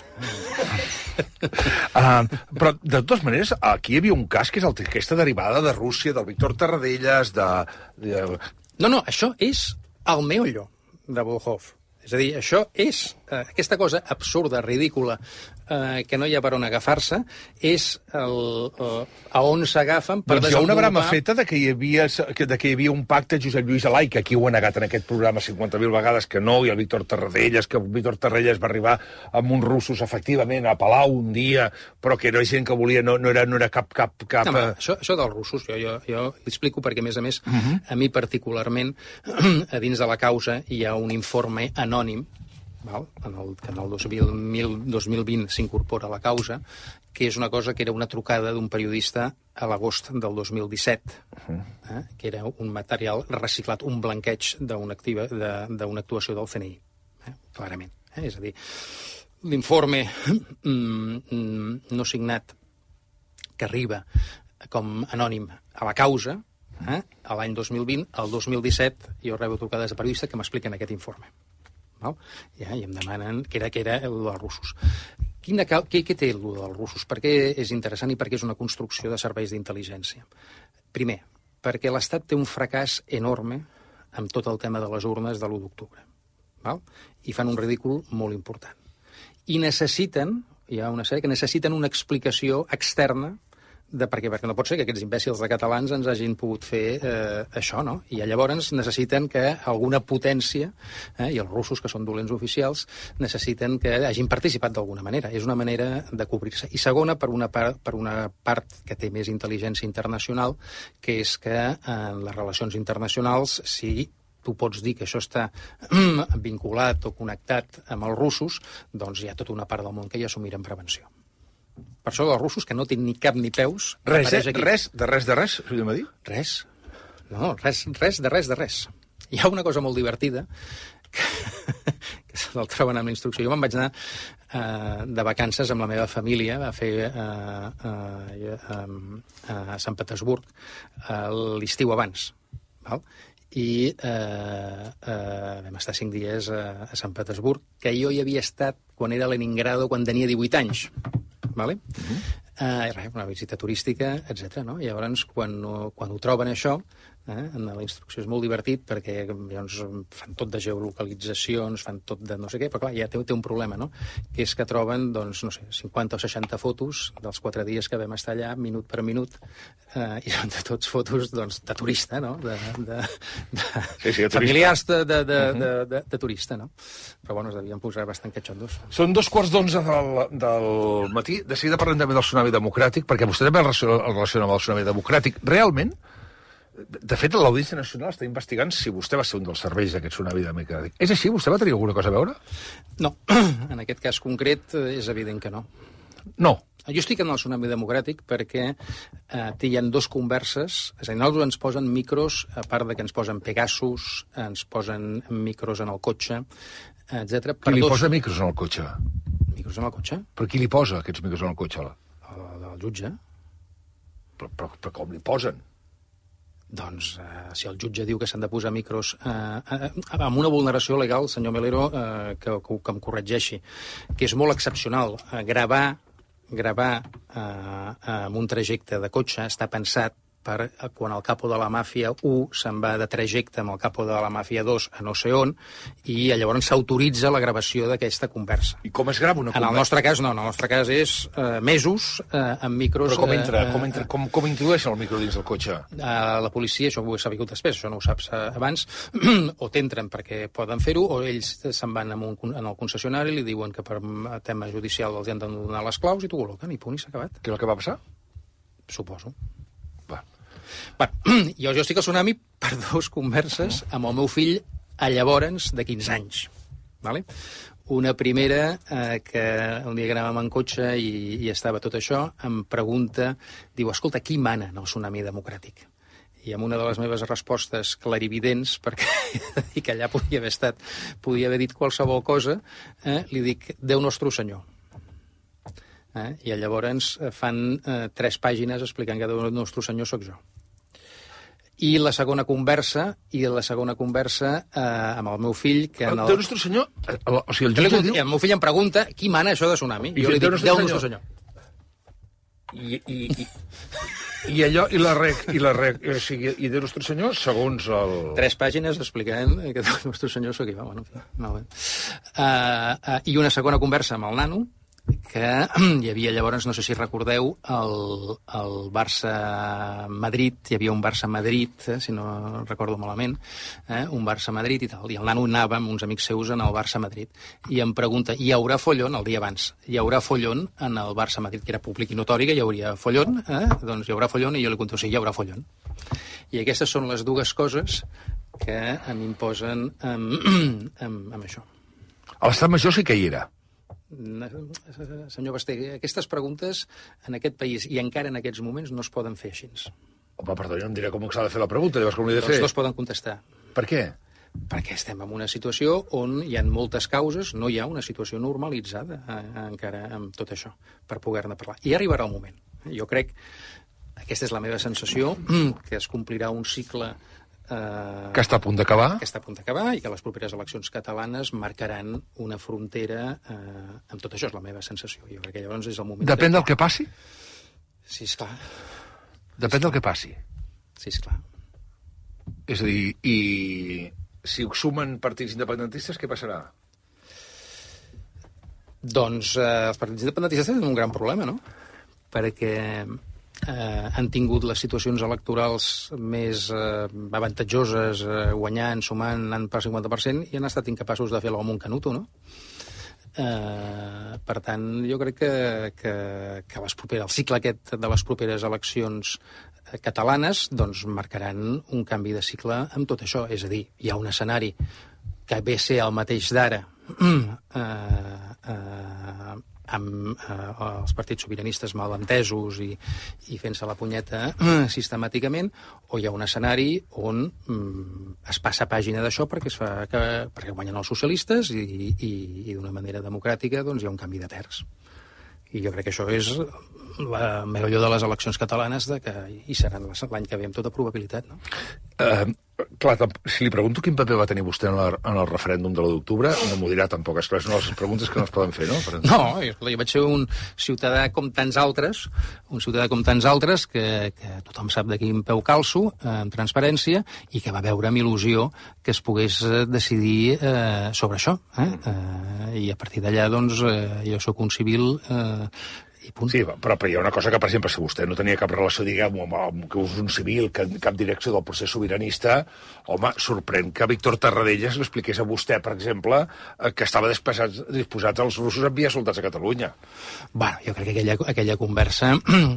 Uh, però, de totes maneres, aquí hi havia un cas que és el, aquesta derivada de Rússia, del Víctor Tarradellas, de... de... No, no, això és el meollo de Volhov. És a dir, això és, eh, aquesta cosa absurda, ridícula, eh, que no hi ha per on agafar-se, és el, eh, a on s'agafen per doncs desenvolupar... Doncs hi ha una brama feta de que, hi havia, de que hi havia un pacte Josep Lluís Alai, que aquí ho ha negat en aquest programa cinquanta mil vegades que no, i el Víctor Tarradellas, que el Víctor Tarradellas va arribar amb uns russos, efectivament, a Palau un dia, però que era gent que volia, no, no, era, no era cap... cap, cap... No, això, això dels russos, jo, jo, jo l'explico perquè, a més a més, uh -huh. a mi particularment, a dins de la causa hi ha un informe anònim, val? En el, que en el dos mil, dos mil vint s'incorpora a la causa, que és una cosa que era una trucada d'un periodista a l'agost del dos mil disset, uh-huh. eh? que era un material reciclat, un blanqueig d'una de, actuació del C N I, eh? clarament. Eh? És a dir, l'informe no signat que arriba com anònim a la causa, eh? a l'any dos mil vint, al dos mil disset, jo rebo trucades de periodistes que m'expliquen aquest informe. Val? Ja, i em demanen que era, que era el dels russos. Quina, què, què té el dels russos? Per què és interessant i per què és una construcció de serveis d'intel·ligència? Primer, perquè l'Estat té un fracàs enorme amb tot el tema de les urnes de l'u d'octubre. Val? I fan un ridícul molt important. I necessiten, hi ha una sèrie que necessiten una explicació externa de per què, perquè no pot ser que aquests imbècils de catalans ens hagin pogut fer eh, això, no? I llavors necessiten que alguna potència, eh, i els russos, que són dolents oficials, necessiten que hagin participat d'alguna manera. És una manera de cobrir-se. I segona, per una, part, per una part que té més intel·ligència internacional, que és que en les relacions internacionals, si tu pots dir que això està vinculat o connectat amb els russos, doncs hi ha tota una part del món que ja s'ho mira en prevenció. Per això dels russos, que no tenen ni cap ni peus... Res, eh? Res, de res, de res, podríem dir? Res. No, res, res, de res, de res. Hi ha una cosa molt divertida, que, que se'l troben amb la instrucció. Jo me'n vaig anar uh, de vacances amb la meva família a fer uh, uh, uh, a Sant Petersburg uh, l'estiu abans, val? I uh, uh, vam estar cinc dies a, a Sant Petersburg, que jo hi havia estat quan era a Leningrado, quan tenia divuit anys. Vale? Uh-huh. Uh, res, una visita turística, etcètera. No? I llavors, quan, quan ho troben això, eh, en la instrucció és molt divertit, perquè llavors fan tot de geolocalitzacions, fan tot de no sé què, però clar, ja té, té un problema, no? Que és que troben, doncs, no sé, cinquanta o seixanta fotos dels quatre dies que vam estar allà, minut per minut, eh, i són de tots fotos, doncs, de turista, no? De, de, de, sí, sí, de familiars de, de, de, uh-huh. de, de, de turista, no? Però, bueno, es devien posar bastant catxondos. Són dos quarts d'onze del, del matí. De seguida parlem també del tsunami democràtic, perquè vostè també el relaciona amb el tsunami democràtic. Realment, de fet, l'Audiència Nacional està investigant si vostè va ser un dels serveis d'aquest tsunami democràtic. És així? Vostè va tenir alguna cosa a veure? No. En aquest cas concret és evident que no. No. Jo estic en el tsunami democràtic perquè eh, hi ha dues converses, és a dir, nosaltres ens posen micros, a part de que ens posen Pegasus, ens posen micros en el cotxe, etcètera. Qui li dos... posa micros en el cotxe? Micros en el cotxe? Per qui li posa aquests micros en el cotxe? El, el jutge. Però, però, però com li posen? Doncs, eh, si el jutge diu que s'han de posar micros eh, eh, amb una vulneració legal, senyor Melero, eh, que, que, que em corregeixi, que és molt excepcional. Eh, gravar gravar eh, amb un trajecte de cotxe està pensat per quan el capo de la màfia u se'n va de trajecte amb el capo de la màfia dos a no sé on, i llavors s'autoritza la gravació d'aquesta conversa. I com es grava una conversa? En el nostre cas, no. En el nostre cas és eh, mesos eh, amb micros... Però com entra? Eh, com, entra com, com introdueixen el micro dins del cotxe? Eh, la policia, això ho he sabut després, això no ho saps eh, abans, o t'entren perquè poden fer-ho, o ells se'n van en, un, en el concessionari i li diuen que per tema judicial els han de donar les claus i t'ho col·loquen, i punt, i s'ha acabat. Què és el que va passar? Suposo. Va. Bueno, jo, jo estic al tsunami per dues converses amb el meu fill a llavors de quinze anys. Vale? Una primera, eh, que un dia que anàvem en cotxe i, i estava tot això, em pregunta, diu, escolta, qui mana en el tsunami democràtic? I amb una de les meves respostes clarividents, perquè i que allà podia haver estat, podia haver dit qualsevol cosa, eh, li dic, Déu nostre senyor. Eh? I llavors fan eh, tres pàgines explicant que Déu nostre senyor sóc jo. I la segona conversa, i la segona conversa eh, amb el meu fill... Que en el... Déu nostre senyor... El, o sigui, el jutge diu... El meu fill em pregunta qui mana això de tsunami. I jo li dic, Déu nostre senyor. I, i, i, i allò, i la rec, i la rec, o sigui, i Déu nostre senyor, segons el... Tres pàgines explicant que Déu nostre senyor sóc jo. Bueno, molt bé. Uh, uh, I una segona conversa amb el nano, que hi havia llavors, no sé si recordeu, el, el Barça-Madrid, hi havia un Barça-Madrid, eh, si no recordo malament, eh, un Barça-Madrid i tal, i el nano anava amb uns amics seus en el Barça-Madrid, i em pregunta, hi haurà follon, el dia abans, hi haurà follon en el Barça-Madrid, que era públic i notori que hi hauria follon, eh? Doncs hi haurà follon, i jo li conto, sí, hi haurà follon. I aquestes són les dues coses que m'imposen amb, amb, amb això. A l'Estat Major sí que hi era. Senyor Basté, aquestes preguntes en aquest país i encara en aquests moments no es poden fer així. Home, perdó, jo no em diré com s'ha de fer la pregunta, llavors com l'he de fer. Els dos poden contestar. Per què? Perquè estem en una situació on hi ha moltes causes, no hi ha una situació normalitzada eh, encara amb tot això, per poder-ne parlar. I arribarà el moment. Jo crec, aquesta és la meva sensació, que es complirà un cicle Uh, que està a punt d'acabar. Que està a punt d'acabar i que les properes eleccions catalanes marcaran una frontera uh, amb tot això, és la meva sensació. Jo crec que llavors és el moment... Depèn de... del que passi? Sí, esclar. Depèn del que passi? Sí, esclar. És a dir, i si ho sumen partits independentistes, què passarà? Doncs uh, els partits independentistes tenen un gran problema, no? Perquè... Eh, han tingut les situacions electorals més eh, avantatjoses, eh, guanyant, sumant, anant per cinquanta per cent, i han estat incapaços de fer-lo amb un canuto, no? Eh, per tant, jo crec que, que, que les properes, el cicle aquest de les properes eleccions catalanes doncs marcaran un canvi de cicle amb tot això. És a dir, hi ha un escenari que ve a ser el mateix d'ara, eh, eh, amb eh, els partits sobiranistes malentesos i, i fent-se la punyeta eh, sistemàticament, o hi ha un escenari on mm, es passa pàgina d'això perquè, es fa, que, perquè guanyen els socialistes i, i, i d'una manera democràtica doncs, hi ha un canvi de terç. I jo crec que això és la millor de les eleccions catalanes de que hi seran l'any que ve amb tota probabilitat. No? Uh, clar, si li pregunto quin paper va tenir vostè en, la, en el referèndum de l'u d'octubre, no m'ho dirà tampoc. És clar, són les preguntes que no es poden fer, no? Per no, jo, jo vaig ser un ciutadà com tants altres, un ciutadà com tants altres que, que tothom sap de quin peu calço, eh, amb transparència, i que va veure amb il·lusió que es pogués decidir eh, sobre això. Eh? Eh, I a partir d'allà, doncs, eh, jo sóc un civil... Eh, Sí, però, però hi ha una cosa que, per exemple, si vostè no tenia cap relació, diguem, amb, amb que és un civil, que, cap direcció del procés sobiranista, home, sorprèn que Víctor Tarradellas l'expliqués a vostè, per exemple, que estava disposat, disposat als russos a enviar soldats a Catalunya. Bueno, jo crec que aquella, aquella conversa,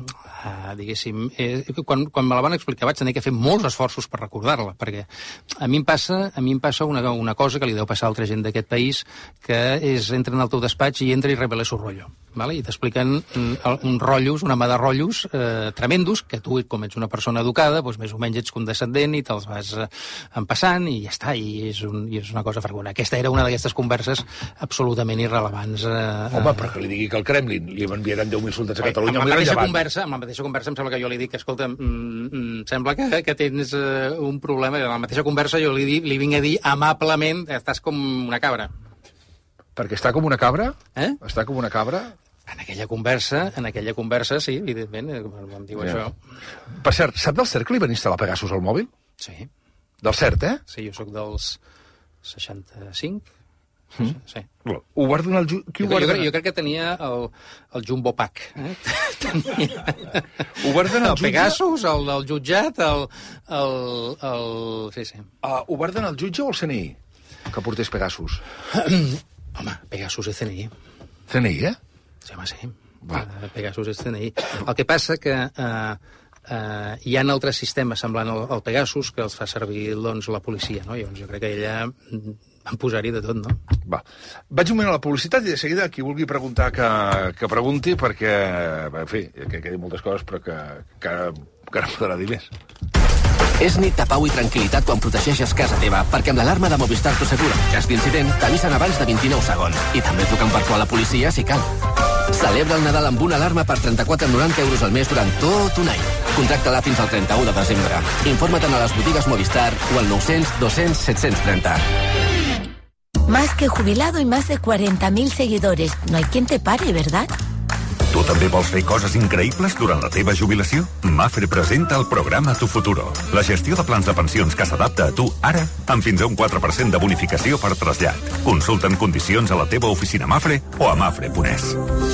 uh, diguéssim, eh, quan, quan me la van explicar vaig tenir que fer molts esforços per recordar-la, perquè a mi em passa, a mi em passa una, una cosa que li deu passar a altra gent d'aquest país, que és, entra en el teu despatx i entra i revela su rotllo, vale? I t'expliquen uns rotllos, una mà de rotllos eh, tremendos, que tu, com ets una persona educada, doncs més o menys ets condescendent i te'ls vas eh, empassant i ja està, i és, un, i és una cosa fregona. Aquesta era una d'aquestes converses absolutament irrelevants. Eh, Home, però que li digui que al Kremlin li enviaran deu mil soldats a Catalunya... Amb la, mateixa conversa, amb la mateixa conversa em sembla que jo li dic, escolta, mm, sembla que, que tens eh, un problema, i en la mateixa conversa jo li, li vinc a dir amablement, estàs com una cabra. Perquè està com una cabra? Eh? Està com una cabra? En aquella conversa, en aquella conversa, sí, evidentment, em diu yeah. això. Per cert, sap del cert que li van instal·lar Pegasus al mòbil? Sí. Del cert, eh? Sí, jo sóc dels seixanta-cinc. Mm. Sí. Ho va donar el... Ju... Qui ho jo, va jo, donar? jo crec que tenia el, el Jumbo Pack. Eh? Tenia... Ho va donar el, el Pegasus, el del jutjat, el... el, el... Sí, sí. Uh, ho va donar el jutge o el C N I que portés Pegasus? Home, Pegasus és C N I. C N I, eh? Sí, home, sí. Uh, Pegasus és C N I. El que passa que uh, uh, hi ha altres sistemes semblant al, al Pegasus que els fa servir doncs, la policia, no? Llavors jo crec que ella van posar-hi de tot, no? Va. Vaig un moment a la publicitat i de seguida qui vulgui preguntar que, que pregunti perquè, en fi, que quedi moltes coses però que, que, que no podrà dir més. És nit de pau i tranquil·litat quan protegeixes casa teva, perquè amb l'alarma de Movistar t'assegura en cas d'incident t'avisen abans de vint-i-nou segons i també truquen per tu a la policia si cal. Celebra el Nadal amb una alarma per trenta-quatre coma noranta euros al mes durant tot un any. Contracta-la fins al trenta-u de desembre. Informa-te'n a les botigues Movistar o al nou cents dos cents set cents trenta. Más que jubilado y más de cuarenta mil seguidores. No hay quien te pare, ¿verdad? Tu també vols fer coses increïbles durant la teva jubilació? Mafre presenta el programa Tu Futuro, la gestió de plans de pensions que s'adapta a tu ara amb fins a un quatre per cent de bonificació per trasllat. Consulta'n condicions a la teva oficina Mafre o a mafre punt es.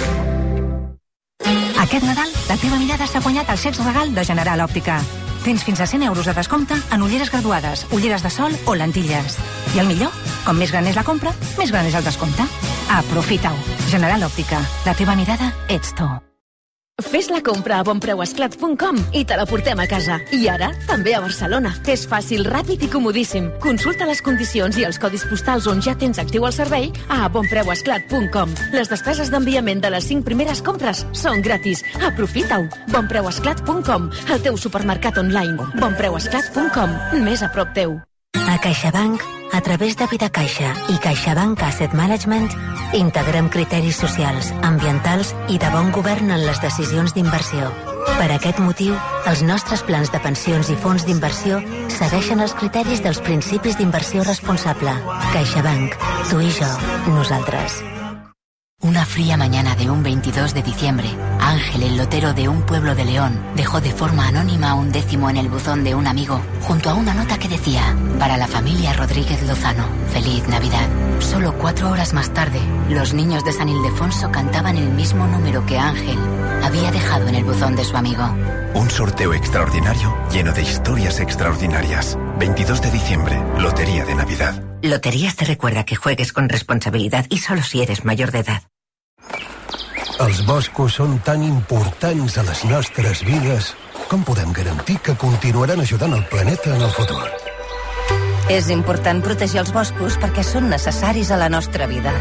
Aquest Nadal, la teva mirada s'ha guanyat el sex regal de General Òptica. Tens fins a cent euros de descompte en ulleres graduades, ulleres de sol o lentilles. I el millor, com més gran és la compra, més gran és el descompte. Aprofita-ho. General Òptica. La teva mirada ets tu. Fes la compra a bonpreuesclat punt com i te la portem a casa. I ara, també a Barcelona. És fàcil, ràpid i comodíssim. Consulta les condicions i els codis postals on ja tens actiu el servei a bonpreuesclat punt com. Les despeses d'enviament de les cinc primeres compres són gratis. Aprofita-ho. bonpreuesclat punt com. El teu supermercat online. bonpreuesclat punt com. Més a prop teu. A CaixaBank, a través de Vidacaixa i CaixaBank Asset Management, integrem criteris socials, ambientals i de bon govern en les decisions d'inversió. Per aquest motiu, els nostres plans de pensions i fons d'inversió segueixen els criteris dels principis d'inversió responsable. CaixaBank, tu i jo, nosaltres. Una fría mañana de un veintidós de diciembre, Ángel, el lotero de un pueblo de León, dejó de forma anónima un décimo en el buzón de un amigo, junto a una nota que decía: para la familia Rodríguez Lozano, feliz Navidad. Solo cuatro horas más tarde, los niños de San Ildefonso cantaban el mismo número que Ángel había dejado en el buzón de su amigo. Un sorteo extraordinario lleno de historias extraordinarias. veintidós de diciembre, Lotería de Navidad. Loterías te recuerda que juegues con responsabilidad y solo si eres mayor de edad. Els boscos són tan importants a les nostres vides. Com podem garantir que continuaran ajudant el planeta en el futur? És important protegir els boscos perquè són necessaris a la nostra vida.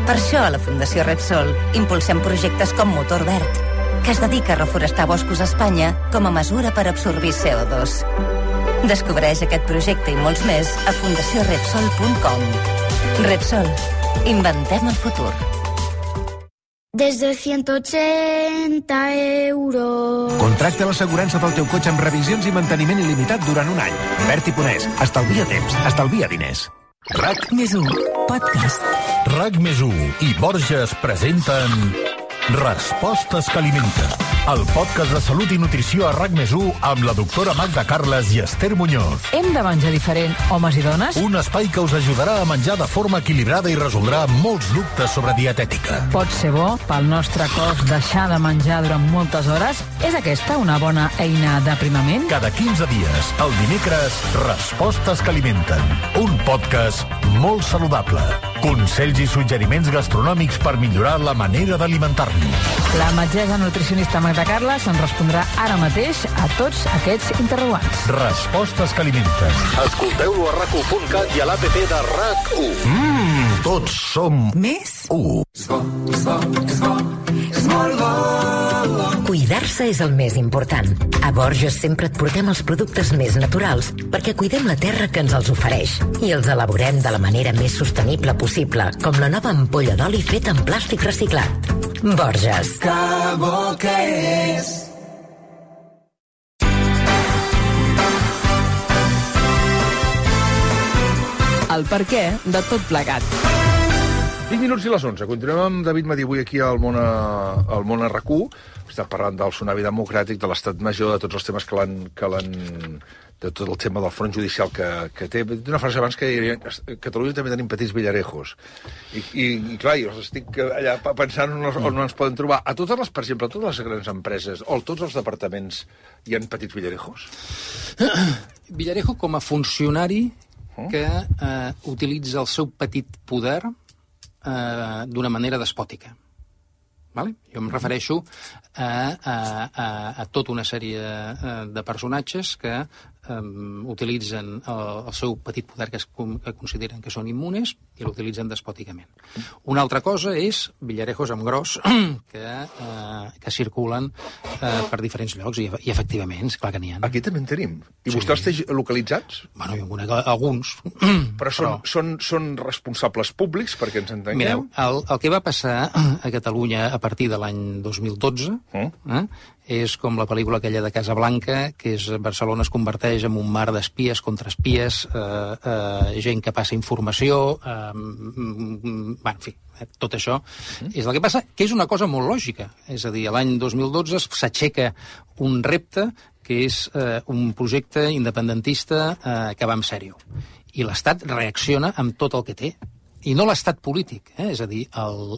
Per això a la Fundació Repsol impulsem projectes com Motor Verd, que es dedica a reforestar boscos a Espanya com a mesura per absorbir C O dos. Descobreix aquest projecte i molts més a fundació repsol punt com. Repsol. Inventem el futur. Desde ciento ochenta euros. Contracta l'assegurança del teu cotxe amb revisions i manteniment il·limitat durant un any. Berti Ponés. Estalvia temps. Estalvia diners. RAC més u, podcast. RAC més u i Borges presenten Respostes que alimenten, el podcast de salut i nutrició a RAC més u amb la doctora Magda Carles i Esther Muñoz. Hem de menjar diferent, homes i dones? Un espai que us ajudarà a menjar de forma equilibrada i resoldrà molts dubtes sobre dietètica. Pot ser bo pel nostre cos deixar de menjar durant moltes hores? És aquesta una bona eina d'aprimament? Cada quinze dies, el dimecres, Respostes que alimenten, un podcast molt saludable. Consells i suggeriments gastronòmics per millorar la manera d'alimentar-nos. La metgessa nutricionista Magda Carles ens respondrà ara mateix a tots aquests interrogants. Respostes que alimenten. Escolteu-lo a rac u punt cat i a l'app de RAC u. Mmm, tots som més u. És bo, és bo, és bo, és molt bo. Cuidar-se és el més important. A Borges sempre et portem els productes més naturals perquè cuidem la terra que ens els ofereix i els elaborem de la manera més sostenible possible, com la nova ampolla d'oli feta en plàstic reciclat. Borges. Que bo que és. El per què de tot plegat. vint minuts i les onze. Continuem amb David Madí avui aquí al món a, al món a RAC u. Estem parlant del tsunami democràtic, de l'estat major, de tots els temes que l'han... que l'han de tot el tema del front judicial que, que té. He dit una frase abans que a Catalunya també tenim petits villarejos. I, i, i clar, jo estic allà pensant on, on ens poden trobar. A totes les, per exemple, a totes les grans empreses o a tots els departaments hi ha petits villarejos? Villarejo com a funcionari que eh, utilitza el seu petit poder eh, d'una manera despòtica. Vale? Jo em refereixo a, a, a, a tota una sèrie de personatges que um, utilitzen el, el seu petit poder que, es, que consideren que són immunes i l'utilitzen despòticament. Una altra cosa és villarejos amb gros que, uh, que circulen uh, per diferents llocs i, i efectivament, clar que n'hi ha. Aquí també en tenim. I sí. Vostè els té localitzats? Bueno, jo en conec alguns. Però són, Però... Són, són responsables públics, perquè ens entenguem? Mireu, el, el que va passar a Catalunya a partir de l'any dos mil dotze eh, és com la pel·lícula aquella de Casablanca, que és Barcelona es converteix en un mar d'espies contra espies, eh, eh, gent que passa informació, eh, bueno, en fi, eh, tot això mm. és el que passa, que és una cosa molt lògica. És a dir, l'any dos mil dotze s'aixeca un repte que és eh, un projecte independentista eh, que va en sèrio. I l'Estat reacciona amb tot el que té. I no l'estat polític, eh? És a dir,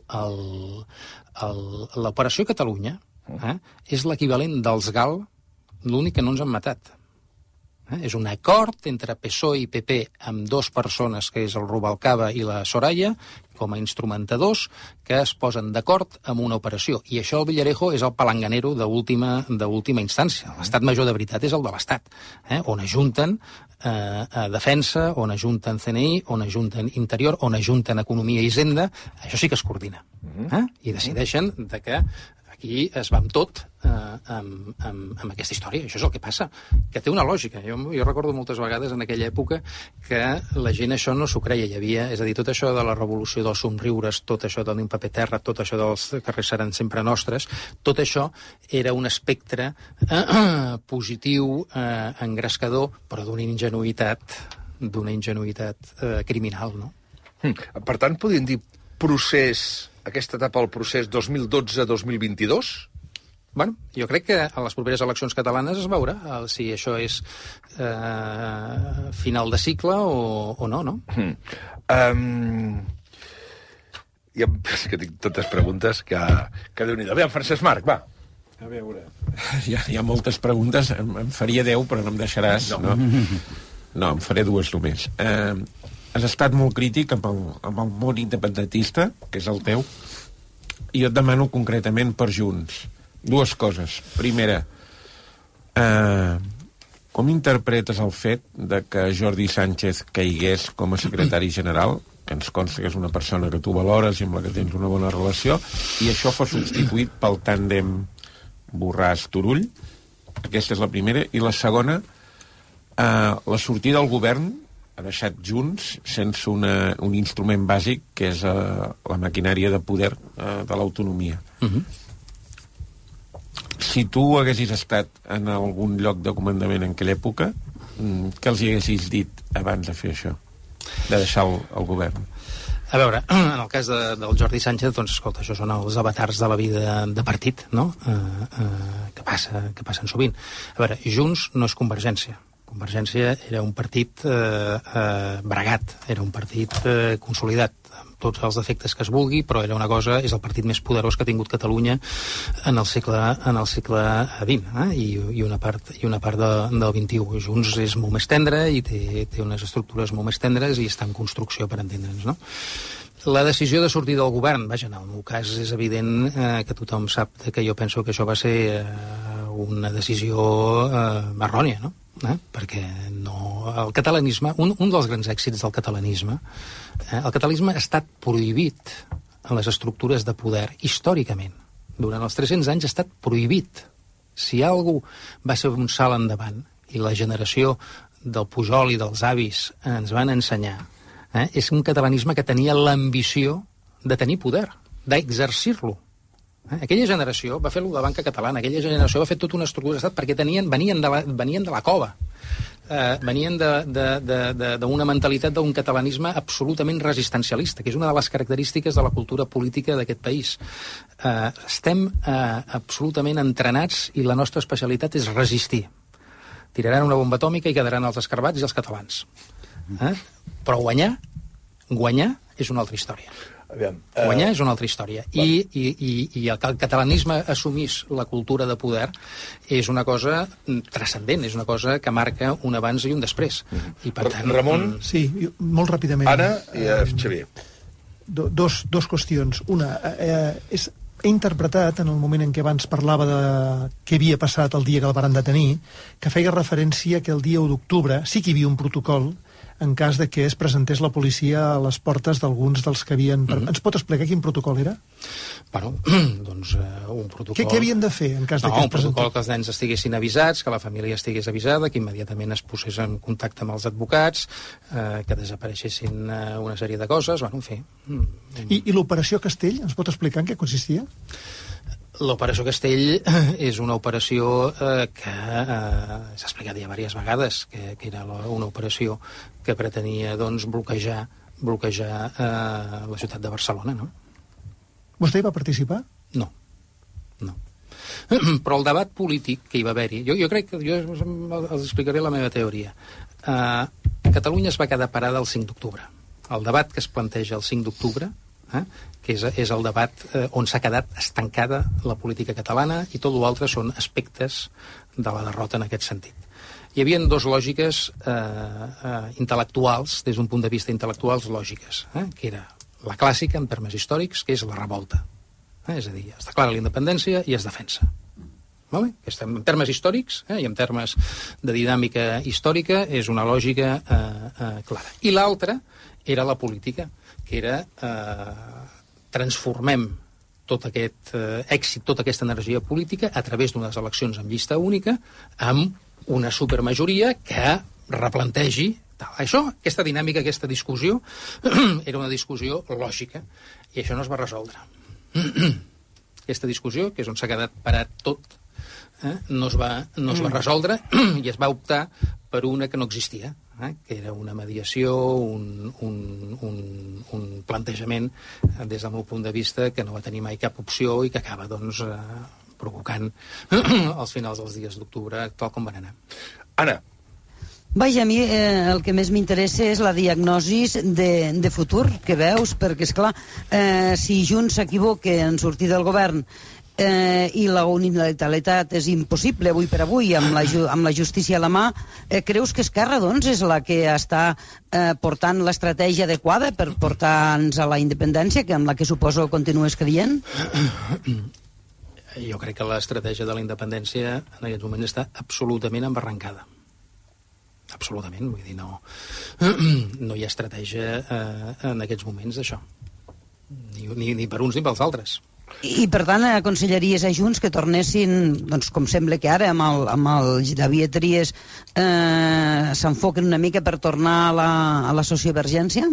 l'operació Catalunya eh? és l'equivalent dels GAL, l'únic que no ens han matat. Eh? És un acord entre P S O E i P P amb dues persones, que és el Rubalcaba i la Soraya, com a instrumentadors, que es posen d'acord amb una operació. I això, el Villarejo, és el palanganero d'última d'última instància. L'estat major de veritat és el de l'Estat, eh? On ajunten eh, a Defensa, on ajunten C N I, on ajunten Interior, on ajunten Economia i Hisenda. Això sí que es coordina. Eh? I decideixen de que aquí es va amb tot eh, amb, amb, amb aquesta història. Això és el que passa, que té una lògica. Jo, jo recordo moltes vegades en aquella època que la gent això no s'ho creia. Hi havia, és a dir, tot això de la revolució dels somriures, tot això d'un paper terra, tot això dels carrers seran sempre nostres, tot això era un espectre eh, positiu, eh, engrescador, però d'una ingenuïtat, d'una ingenuïtat eh, criminal, no? Mm. Per tant, podríem dir procés... aquesta etapa del procés dos mil dotze dos mil vint-i-dos? Bueno, jo crec que a les properes eleccions catalanes es veurà el, si això és eh, final de cicle o, o no, no? Mm. Um, ja, és que tinc tantes preguntes que, que Déu-n'hi-do. Bé, en Francesc Marc, va. A veure, hi ha, hi ha moltes preguntes, em, em faria deu, però no em deixaràs, no? No, no em faré dues només. Eh... Has estat molt crític amb el, amb el món independentista, que és el teu, i jo et demano concretament per Junts. Dues coses. Primera, eh, com interpretes el fet de que Jordi Sánchez caigués com a secretari general? que ens consta que és una persona que tu valores i amb la que tens una bona relació, i això fos substituït pel tàndem Borràs-Turull. Aquesta és la primera. I la segona, eh, la sortida del govern ha deixat Junts sense una, un instrument bàsic, que és eh, la maquinària de poder eh, de l'autonomia. Uh-huh. Si tu haguessis estat en algun lloc de comandament en aquella època, què els hi haguessis dit abans de fer això? De deixar el, el govern? A veure, en el cas de, del Jordi Sánchez, doncs, escolta, això són els avatars de la vida de partit, no?, eh, eh, que, passa, que passen sovint. A veure, Junts no és Convergència. Convergència era un partit eh, eh, bregat, era un partit eh, consolidat, amb tots els defectes que es vulgui, però era una cosa, és el partit més poderós que ha tingut Catalunya en el segle, en el segle vint, eh? I, i una part, i una part de, del vint-i-u. Junts és molt més tendre i té, té unes estructures molt més tendres i està en construcció, per entendre'ns, no? La decisió de sortir del govern, vaja, en el meu cas és evident eh, que tothom sap que jo penso que això va ser eh, una decisió eh, errònia, no? Eh? Perquè no... El catalanisme, un, un dels grans èxits del catalanisme, eh, el catalanisme ha estat prohibit en les estructures de poder històricament. Durant els tres-cents anys ha estat prohibit. Si algú va ser un salt endavant, i la generació del Pujol i dels avis ens van ensenyar, eh, és un catalanisme que tenia l'ambició de tenir poder, d'exercir-lo. Eh? Aquella generació va fer lo de banca catalana, aquella generació va fer tota una estructura d'estat perquè tenien, venien, de la, venien de la cova, eh, venien d'una mentalitat d'un catalanisme absolutament resistencialista, que és una de les característiques de la cultura política d'aquest país. Eh, estem eh, absolutament entrenats i la nostra especialitat és resistir. Tiraran una bomba atòmica i quedaran els escarbats i els catalans. Eh? Però guanyar, guanyar és una altra història. Aviam, uh... Guanyar és una altra història. I, i, i, i el que el catalanisme assumís la cultura de poder és una cosa transcendent, és una cosa que marca un abans i un després. Mm-hmm. I per tant... Ramon? Sí, molt ràpidament. Anna i uh, Xavier. Do, dos, dos qüestions. Una, eh, és, he interpretat, en el moment en què abans parlava de què havia passat el dia que el varen detenir, que feia referència que el dia u d'octubre sí que hi havia un protocol en cas de que es presentés la policia a les portes d'alguns dels que havien... Mm-hmm. Ens pot explicar quin protocol era? Bueno, doncs uh, un protocol... Què, què havien de fer en cas no, de que es un presentés? protocol que els nens estiguessin avisats, que la família estigués avisada, que immediatament es posés en contacte amb els advocats, eh, que desapareixessin eh, una sèrie de coses, bueno, en fi... Mm. I, i l'operació Castell, ens pot explicar en què consistia? L'operació Castell és una operació eh, que eh, s'ha explicat ja diverses vegades, que, que era la, una operació que pretenia doncs, bloquejar, bloquejar eh, la ciutat de Barcelona, no? Vostè hi va participar? No, no. Però el debat polític que hi va haver-hi, jo, jo crec que jo els explicaré la meva teoria. Uh, Catalunya es va quedar parada el cinc d'octubre. El debat que es planteja el cinc d'octubre, eh, que és, és el debat eh, on s'ha quedat estancada la política catalana, i tot l'altre són aspectes de la derrota en aquest sentit. Hi havia dues lògiques eh, eh, intel·lectuals, des d'un punt de vista intel·lectuals lògiques, eh, que era la clàssica en termes històrics, que és la revolta. Eh, és a dir, es declara la independència i es defensa. Vale? En termes històrics eh, i en termes de dinàmica històrica és una lògica eh, eh, clara. I l'altra era la política, que era eh, transformem tot aquest eh, èxit, tota aquesta energia política a través d'unes eleccions amb llista única amb una supermajoria que replantegi tal. Això, aquesta dinàmica, aquesta discussió era una discussió lògica i això no es va resoldre. Aquesta discussió, que és on s'ha quedat parat tot, eh, no es va, no es va resoldre i es va optar per una que no existia, eh, que era una mediació, un, un, un, un plantejament, eh, des del meu punt de vista, que no va tenir mai cap opció i que acaba, doncs, eh, provocant als finals dels dies d'octubre, tal com van anar. Anna. Vaja, a mi eh, el que més m'interessa és la diagnosi de, de futur que veus, perquè, esclar, eh, si Junts s'equivoca en sortir del govern eh, i la unilateralitat és impossible avui per avui, amb la, ju amb la justícia a la mà, eh, creus que Esquerra, doncs, és la que està eh, portant l'estratègia adequada per portar-nos a la independència, que amb la que suposo continues creient? Jo crec que l'estratègia de la independència en aquest moment està absolutament embarrancada. absolutament, vull dir, no, no hi ha estratègia eh, en aquests moments d'això, ni, ni, ni per uns ni pels altres. I, per tant, aconsellaries a Junts que tornessin, doncs, com sembla que ara, amb el, amb el David Trias, eh, s'enfoquen una mica per tornar a la, a la sociovergència?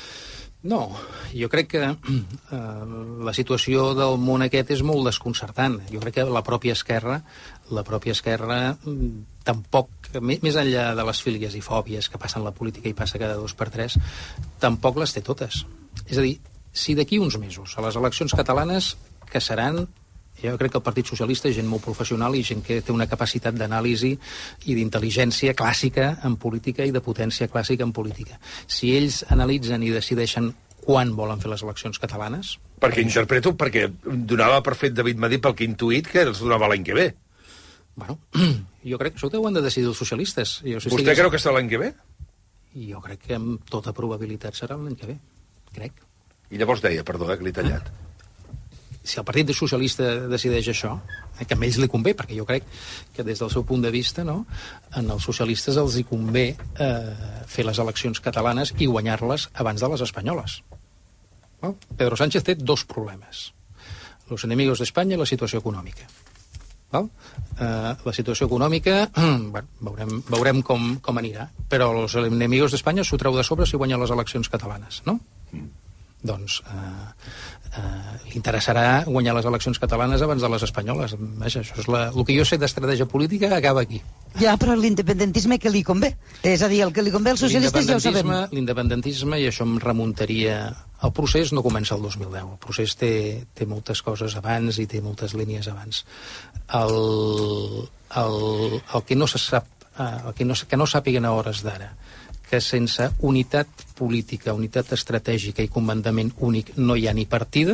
No, jo crec que eh, la situació del món aquest és molt desconcertant. Jo crec que la pròpia esquerra, la pròpia esquerra tampoc, més enllà de les fílies i fòbies que passen la política i passa cada dos per tres, tampoc les té totes. És a dir, si d'aquí uns mesos, a les eleccions catalanes, que seran, jo crec que el Partit Socialista és gent molt professional i gent que té una capacitat d'anàlisi i d'intel·ligència clàssica en política i de potència clàssica en política. Si ells analitzen i decideixen quan volen fer les eleccions catalanes... Perquè interpreto, perquè donava per fet David Madí pel que he intuït que els donava l'any que ve. Bueno, jo crec que això ho han de decidir els socialistes. Jo, si Vostè estigués... creu que serà l'any que ve? Jo crec que amb tota probabilitat serà l'any que ve, crec. I llavors deia, perdó, eh, que l'he tallat. Si el Partit Socialista decideix això, eh, que a ells li convé, perquè jo crec que des del seu punt de vista, no, en els socialistes els hi convé eh, fer les eleccions catalanes i guanyar-les abans de les espanyoles. No? Pedro Sánchez té dos problemes. Los enemigos d'Espanya i la situació econòmica. Val? Eh, la situació econòmica, bueno, veurem, veurem com, com anirà, però els enemigos d'Espanya s'ho treu de sobre si guanya les eleccions catalanes, no? Mm. Doncs eh, eh, li interessarà guanyar les eleccions catalanes abans de les espanyoles. Vaja, això és la, el que jo sé d'estratègia política acaba aquí. Ja, però l'independentisme que li convé? És a dir, el que li convé als socialistes ja ho sabem. L'independentisme, i això em remuntaria... El procés no comença el dos mil deu. El procés té, té moltes coses abans i té moltes línies abans. El, el, el que no se sap, el que no, que no sàpiguen a hores d'ara, que sense unitat política, unitat estratègica i comandament únic no hi ha ni partida,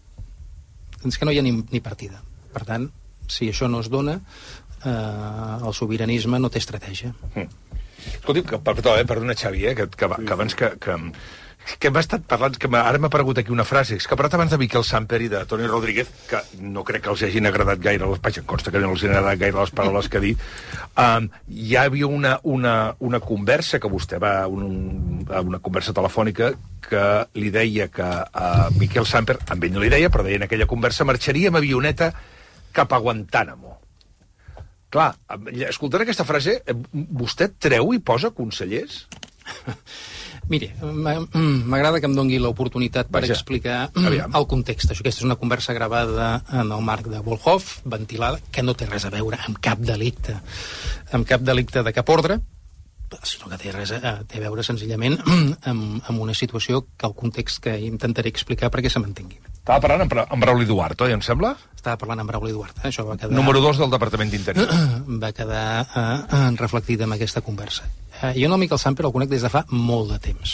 és que no hi ha ni, ni partida. Per tant, si això no es dona, eh, el sobiranisme no té estratègia. Mm. Escolti, que, perdó, eh, perdona, Xavi, eh, que, que, que abans que... que... que m'ha estat parlant, que ara m'ha aparegut aquí una frase, és que ha parlat abans de Miquel Samper i de Toni Rodríguez, que no crec que els hagin agradat gaire, les vaja, consta que no els hagin agradat gaire les paraules que ha dit. Um, hi havia una, una, una conversa que vostè va, un, una conversa telefònica que li deia que a Miquel Samper, amb ell no li deia, però deia en aquella conversa, marxaria amb avioneta cap a Guantánamo. Clar, escoltant aquesta frase, vostè treu i posa consellers? Mire, m'agrada que em dongui l'oportunitat per Vaja. explicar Aviam. el context. Aquesta és una conversa gravada en el marc de Volhov, ventilada, que no té res a veure amb cap delicte, amb cap delicte de cap ordre, sinó que té, res a, té a veure senzillament amb, amb una situació que el context que intentaré explicar perquè se m'entengui. Estava parlant amb, amb Brauli Duart, oi, em sembla? Estava parlant amb Brauli Duart. Eh? Això va quedar... Número dos del Departament d'Interior. Va quedar eh, reflectit en aquesta conversa. Eh, jo no, Miquel Samper, el conec des de fa molt de temps.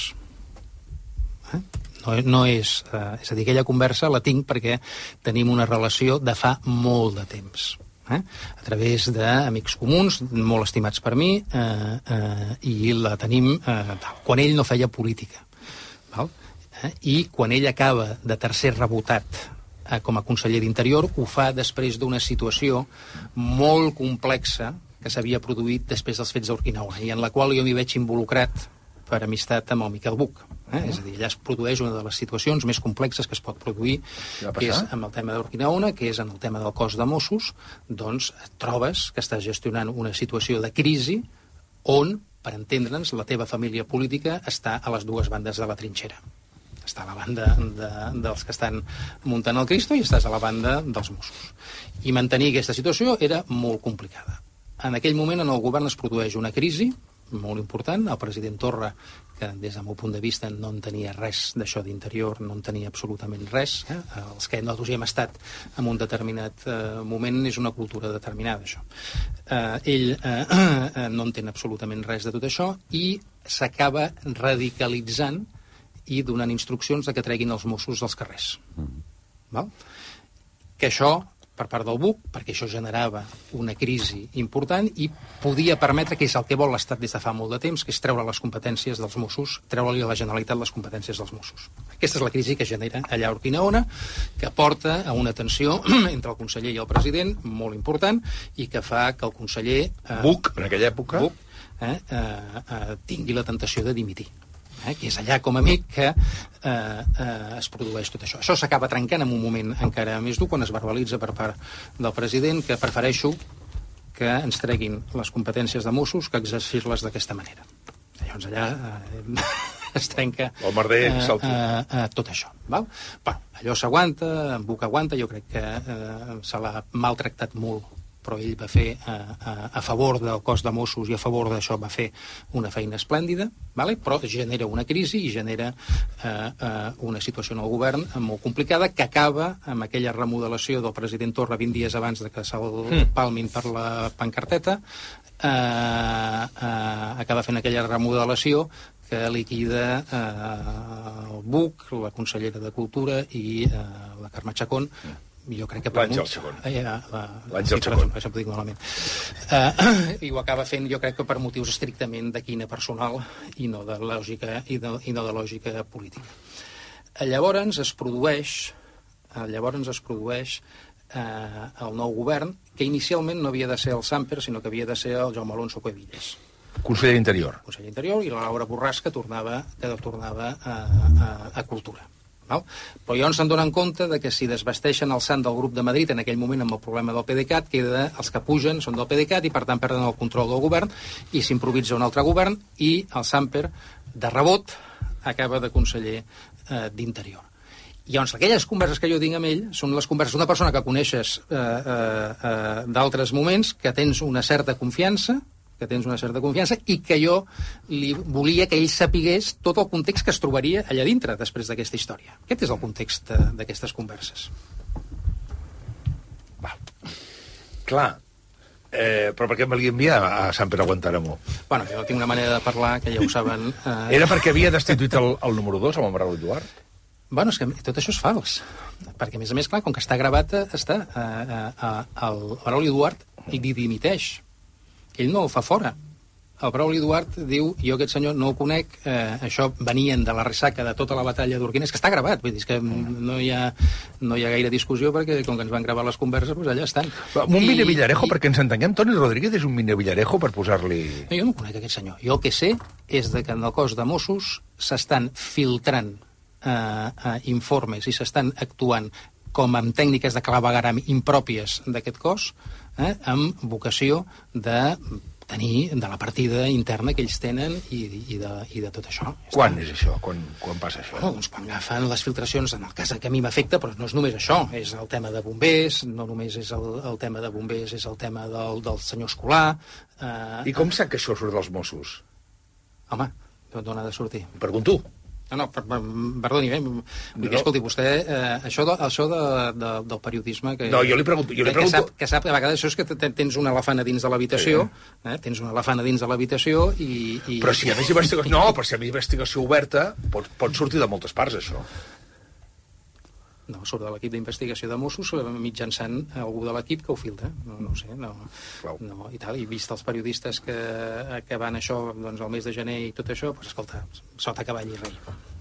Eh? No, no és... Eh, és a dir, aquella conversa la tinc perquè tenim una relació de fa molt de temps. Eh? A través d'amics comuns, molt estimats per mi, eh, eh, i la tenim eh, quan ell no feia política. Val? Eh? I quan ell acaba de tercer rebotat eh, com a conseller d'Interior, ho fa després d'una situació molt complexa que s'havia produït després dels fets d'Urquinaona i en la qual jo m'hi veig involucrat per amistat amb el Miquel Buch. Eh? És a dir, allà es produeix una de les situacions més complexes que es pot produir, que és amb el tema d'Urquinaona, que és en el tema del cos de Mossos, doncs et trobes que estàs gestionant una situació de crisi on, per entendre'ns, la teva família política està a les dues bandes de la trinxera. Està a la banda de, dels que estan muntant el Cristo i estàs a la banda dels Mossos. I mantenir aquesta situació era molt complicada. En aquell moment en el govern es produeix una crisi molt important. El president Torra, que des del meu punt de vista no en tenia res d'això d'interior, no en tenia absolutament res. Eh? Els que nosaltres hi hem estat en un determinat eh, moment és una cultura determinada, això. Eh, ell eh, eh, no entén absolutament res de tot això i s'acaba radicalitzant i donant instruccions de que treguin els Mossos dels carrers. Mm. Val? Que això, per part del Buch, perquè això generava una crisi important i podia permetre, que és el que vol l'Estat des de fa molt de temps, que és treure les competències dels Mossos, treure-li a la Generalitat les competències dels Mossos. Aquesta és la crisi que genera allà a Urquinaona, que porta a una tensió entre el conseller i el president, molt important, i que fa que el conseller... Eh, Buch, en aquella època... Buch, eh, eh, eh, tingui la tentació de dimitir. Eh, que és allà, com a amic, que eh, eh, es produeix tot això. Això s'acaba trencant en un moment encara més dur, quan es verbalitza per part del president, que prefereixo que ens treguin les competències de Mossos que exercir-les d'aquesta manera. Llavors allà eh, es trenca el merder eh, salta. eh, eh, tot això. Val? Bueno, allò s'aguanta, en Buch aguanta, jo crec que eh, se l'ha maltractat molt, però ell va fer eh, a, a favor del cos de Mossos i a favor d'això va fer una feina esplèndida, vale? Però genera una crisi i genera eh, eh, una situació en el govern molt complicada, que acaba amb aquella remodelació del president Torra vint dies abans de que se'l palmin per la pancarteta, eh, eh, acaba fent aquella remodelació que liquida eh, el Buch, la consellera de Cultura i eh, la Carme Chacón, jo crec que per l'Àngel motius... Chacón. Eh, la... L'Àngel sí, Chacón. Això ho dic malament. Uh, I ho acaba fent, jo crec que per motius estrictament de quina personal i no de lògica, i de, i no de lògica política. Uh, llavors es produeix, uh, llavors es produeix uh, el nou govern, que inicialment no havia de ser el Samper, sinó que havia de ser el Jaume Alonso Cuevillas. Conseller d'Interior. Conseller d'Interior, i la Laura Borràs, que tornava, que tornava a, a, a Cultura. No? Però llavors se'n donen compte de que si desvesteixen el sant del grup de Madrid en aquell moment amb el problema del PDeCAT, queda, els que pugen són del PDeCAT i per tant perden el control del govern i s'improvisa un altre govern i el Samper, de rebot, acaba de conseller eh, d'Interior. I llavors aquelles converses que jo tinc amb ell són les converses d'una persona que coneixes eh, eh, eh, d'altres moments, que tens una certa confiança, que tens una certa confiança, i que jo li volia que ell sapigués tot el context que es trobaria allà dintre després d'aquesta història. Aquest és el context d'aquestes converses. Va. Clar, eh, però per què me li envia a Sant Pere Guantánamo? Bueno, jo tinc una manera de parlar que ja ho saben... Eh... Era perquè havia destituït el, el número dos, amb el Brauli Duart? Bueno, és que tot això és fals. Perquè, a més a més, clar, com que està gravat, està eh, eh, el Brauli Duart i li dimiteix. Ell no el fa fora. El Brauli Duart diu, jo aquest senyor no el conec, eh, això venien de la ressaca de tota la batalla d'Urquines, que està gravat, vull dir que no hi ha, no hi ha gaire discussió, perquè com que ens van gravar les converses, doncs allà estan. Un I, Mine Villarejo, i... perquè ens entenguem, Toni Rodríguez és un Mine Villarejo per posar-li... No, jo no conec aquest senyor. Jo el que sé és de que en el cos de Mossos s'estan filtrant eh, eh, informes i s'estan actuant com amb tècniques de clavegaram impròpies d'aquest cos, eh, amb vocació de tenir de la partida interna que ells tenen i, i, de, i de tot això. Quan és això? Quan, quan passa això? Bueno, doncs quan agafen les filtracions, en el cas que a mi m'afecta, però no és només això, és el tema de bombers, no només és el, el tema de bombers, és el tema del, del senyor Escolar... Eh, I com sap que això surt dels Mossos? Home, d'on ha de sortir? Pregunto. No, no, per, per, perdoni, eh? Vull dir, no. Escolti, vostè, eh, això, de, això de, de, del periodisme... Que, no, jo li pregunto... Jo li pregunto... Que, sap, que sap que a vegades això és que tens un elefant a dins de l'habitació, sí. eh? tens un elefant a dins de l'habitació i, i... Però si hi ha més investigació... No, però si hi ha més investigació oberta, pot, pot sortir de moltes parts, això. No, surt de l'equip d'investigació de Mossos mitjançant algú de l'equip que ho filtra. No, no ho sé, no, no, i tal. I vist els periodistes que, que van això doncs, el mes de gener i tot això, doncs, escolta, sota cavall i rei.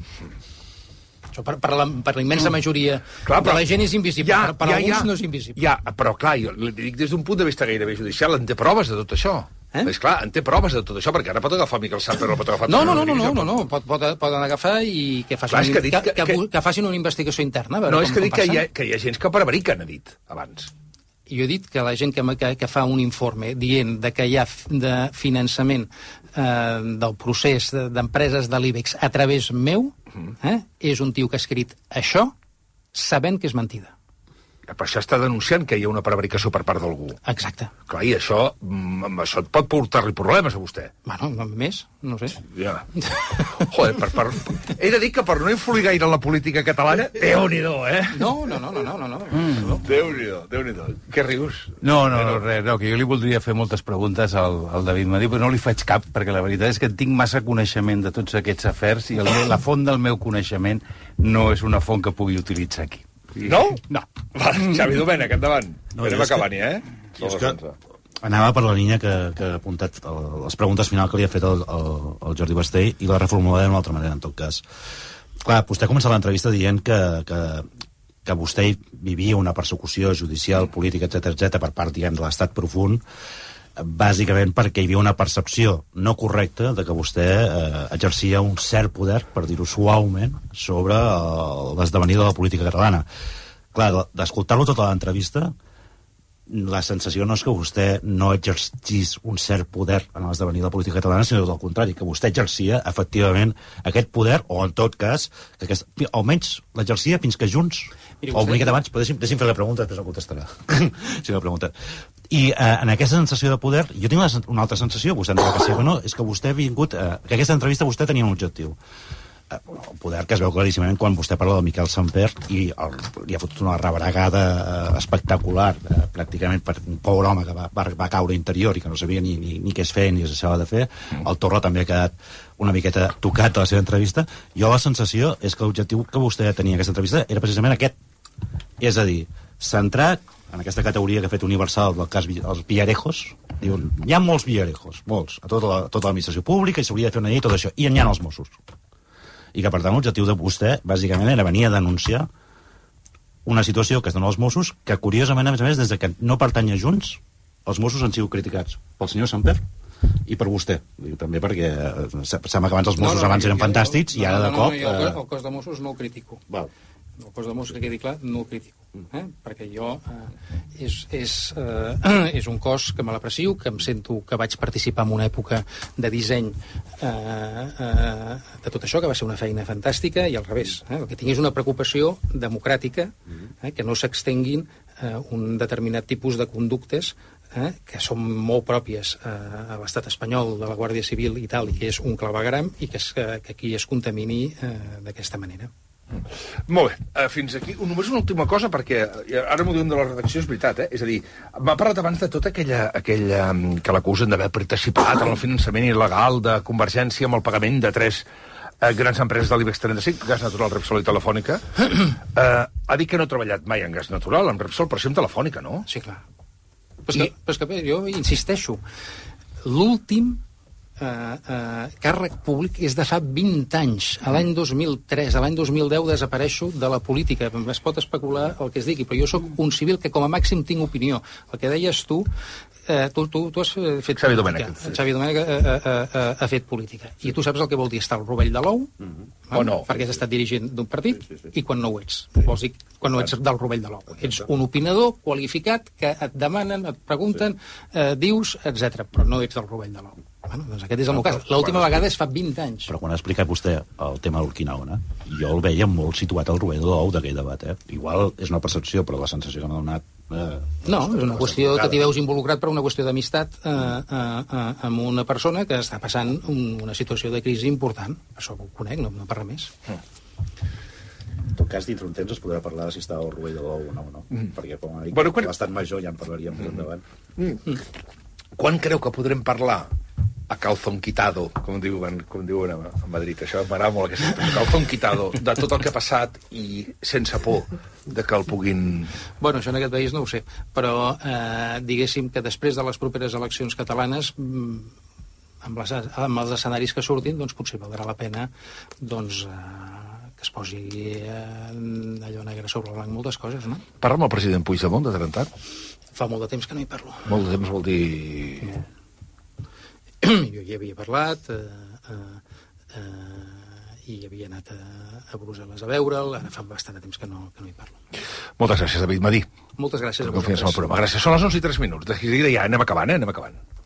Això per, per, la, per la immensa majoria clar, però, de la gent és invisible, ja, per, per ja, alguns ja, no és invisible. Ja, però clar, jo li dic des d'un punt de vista gairebé judicial, en té proves de tot això. Eh? És clar, en té proves de tot això, perquè ara pot agafar Miquel Sant, però no pot agafar... No, no, no, no, no, no, no. Pot, pot, poden agafar i que facin, clar, que, dic, que, que, que, que facin una investigació interna. A veure no, com, és que dic que hi, ha, que hi ha gent que prevariquen, ha dit, abans. Jo he dit que la gent que, que, que fa un informe dient de que hi ha de finançament eh, del procés d'empreses de l'IBEX a través meu, eh, és un tio que ha escrit això sabent que és mentida. Per això està denunciant que hi ha una prevaricació per part d'algú. Exacte. Clar, i això, amb això et pot portar-li problemes a vostè. Bueno, més, no sé. Ja. Joder, per, per... he de dir que per no influir gaire en la política catalana, Déu-n'hi-do, eh? No, no, no, no, no, no. Mm. Déu-n'hi-do, Déu-n'hi-do. Què rius? No, no, no, res, no, que jo li voldria fer moltes preguntes al, al David Madí, però no li faig cap, perquè la veritat és que tinc massa coneixement de tots aquests afers i el, la font del meu coneixement no és una font que pugui utilitzar aquí. No? No. Va, Xavi Domènech, endavant. No, anem acabant, que... eh? És que anava per la línia que, que ha apuntat el, les preguntes final que li ha fet el, el, el Jordi Basté i la reformularé d'una altra manera, en tot cas. Clar, vostè ha començat l'entrevista dient que, que, que vostè vivia una persecució judicial, política, etcètera, etcètera per part, diguem, de l'estat profund. bàsicament perquè hi havia una percepció no correcta de que vostè eh, exercia un cert poder, per dir-ho suaument, sobre el- l'esdevenir de la política catalana. Clar, d'escoltar-lo tota l'entrevista, la sensació no és que vostè no exercís un cert poder en l'esdevenir de la política catalana, sinó tot el contrari, que vostè exercia efectivament aquest poder, o en tot cas, que aquest, almenys l'exercia fins que Junts, Miri, o vostè- una miqueta abans, però deixi'm, deixi'm fer la pregunta, després em contestarà. si no pregunta. I eh, en aquesta sensació de poder, jo tinc una, sen- una altra sensació, vostè em dirà que sí o no, és que vostè ha vingut, eh, que aquesta entrevista vostè tenia un objectiu. Eh, el poder que es veu claríssimament quan vostè parla del Miquel Samper i el, li ha fotut una rebregada eh, espectacular, eh, pràcticament per un pobre home que va, va, va caure interior i que no sabia ni, ni, ni què es feia ni què es deixava de fer. El Torra també ha quedat una miqueta tocat de la seva entrevista. Jo la sensació és que l'objectiu que vostè tenia en aquesta entrevista era precisament aquest. És a dir, centrat en aquesta categoria que ha fet universal del cas Vi- els villarejos, diuen, hi ha molts villarejos, molts, a tota la- tota l'administració pública, i s'hauria de fer una llei i tot això, i hi ha els Mossos. I que, per tant, l'objectiu de vostè, bàsicament, era venir a denunciar una situació que es dona als Mossos, que, curiosament, a més a més, des de que no pertany a Junts, els Mossos han sigut criticats pel senyor Samper i per vostè. Diu, també perquè eh, se- sembla que abans els Mossos No, no, abans jo- eren jo- fantàstics no, i ara, no, de no, cop... No, jo el, eh, el cos de Mossos no el critico. Val. El cos de Mossos, que quedi clar, no el critico. Eh? Perquè jo eh, és, és, eh, és un cos que me l'aprecio, que em sento que vaig participar en una època de disseny eh, eh, de tot això, que va ser una feina fantàstica, i al revés. Eh? El que tinc és una preocupació democràtica, eh, que no s'extenguin eh, un determinat tipus de conductes eh, que són molt pròpies eh, a l'estat espanyol, de la Guàrdia Civil i tal, i que és un clavegram, i que, es, que aquí es contamini eh, d'aquesta manera. Molt bé, uh, fins aquí. Només una última cosa, perquè eh, ara m'ho diuen de la redacció, és veritat, eh? És a dir, m'ha parlat abans de tota aquella, aquella mm, que l'acusen d'haver participat en el finançament il·legal de Convergència amb el pagament de tres eh, grans empreses de l'IBEX trenta-cinc, Gas Natural, Repsol i Telefònica. eh, ha dit que no ha treballat mai en Gas Natural, en Repsol, però sí en Telefònica, no? Sí, clar. Però és, I... que, però és que bé, jo insisteixo, l'últim eh, eh, càrrec públic és de fa vint anys, a l'any dos mil tres, a l'any dos mil deu desapareixo de la política, es pot especular el que es digui, però jo sóc un civil que com a màxim tinc opinió. El que deies tu, eh, tu, tu, tu has fet Xavi política. Domènech, sí. Xavi Domènech eh, eh, eh, ha fet política. I tu saps el que vol dir estar al rovell de l'ou, Mm-hmm. O no. perquè has estat dirigent d'un partit, sí, sí, sí. I quan no ho ets. Vols dir quan no ets del rovell de l'ou. Ets un opinador qualificat que et demanen, et pregunten, eh, dius, etcètera. Però no ets del rovell de l'ou. Bueno, doncs aquest és el meu cas. L'última vegada és fa vint anys. Però quan ha explicat vostè el tema d'Urquinaona, jo el veia molt situat al rovell de l'ou d'aquell debat, eh? Igual és una percepció, però la sensació que m'ha donat... Eh, No, és una qüestió que t'hi veus involucrat per una qüestió d'amistat eh, eh, eh, amb una persona que està passant un, una situació de crisi important. Això ho conec, no, no per res més. En tot cas, dintre un temps es podrà parlar de si està al rovell de l'ou o no, no? Mm. Perquè, com a dic, Bueno, quan- l'estat major ja en parlaríem més endavant. Mm. Quan creu que podrem parlar a calzón quitado, com diuen, com diuen a a Madrid, això m'agrada molt aquesta expressió, calzón quitado, de tot el que ha passat i sense por de que el puguin... Bueno, això en aquest país no ho sé, però eh, diguéssim que després de les properes eleccions catalanes, mm, amb, les, amb els escenaris que surtin, doncs potser valdrà la pena doncs, eh, que es posi eh, allò negre sobre blanc moltes coses, no? Parla amb el president Puigdemont de tant en tant? Fa molt de temps que no hi parlo. Molt de temps vol dir... No. Jo hi havia parlat eh, eh, eh, i havia anat a, a Brussel·les a veure'l, ara fa bastant de temps que no, que no hi parlo. Moltes gràcies, David Madí. Moltes gràcies a Confiança en el vosaltres. programa. Gràcies. Són les onze i tres minuts. De seguida ja anem acabant, eh? Anem acabant.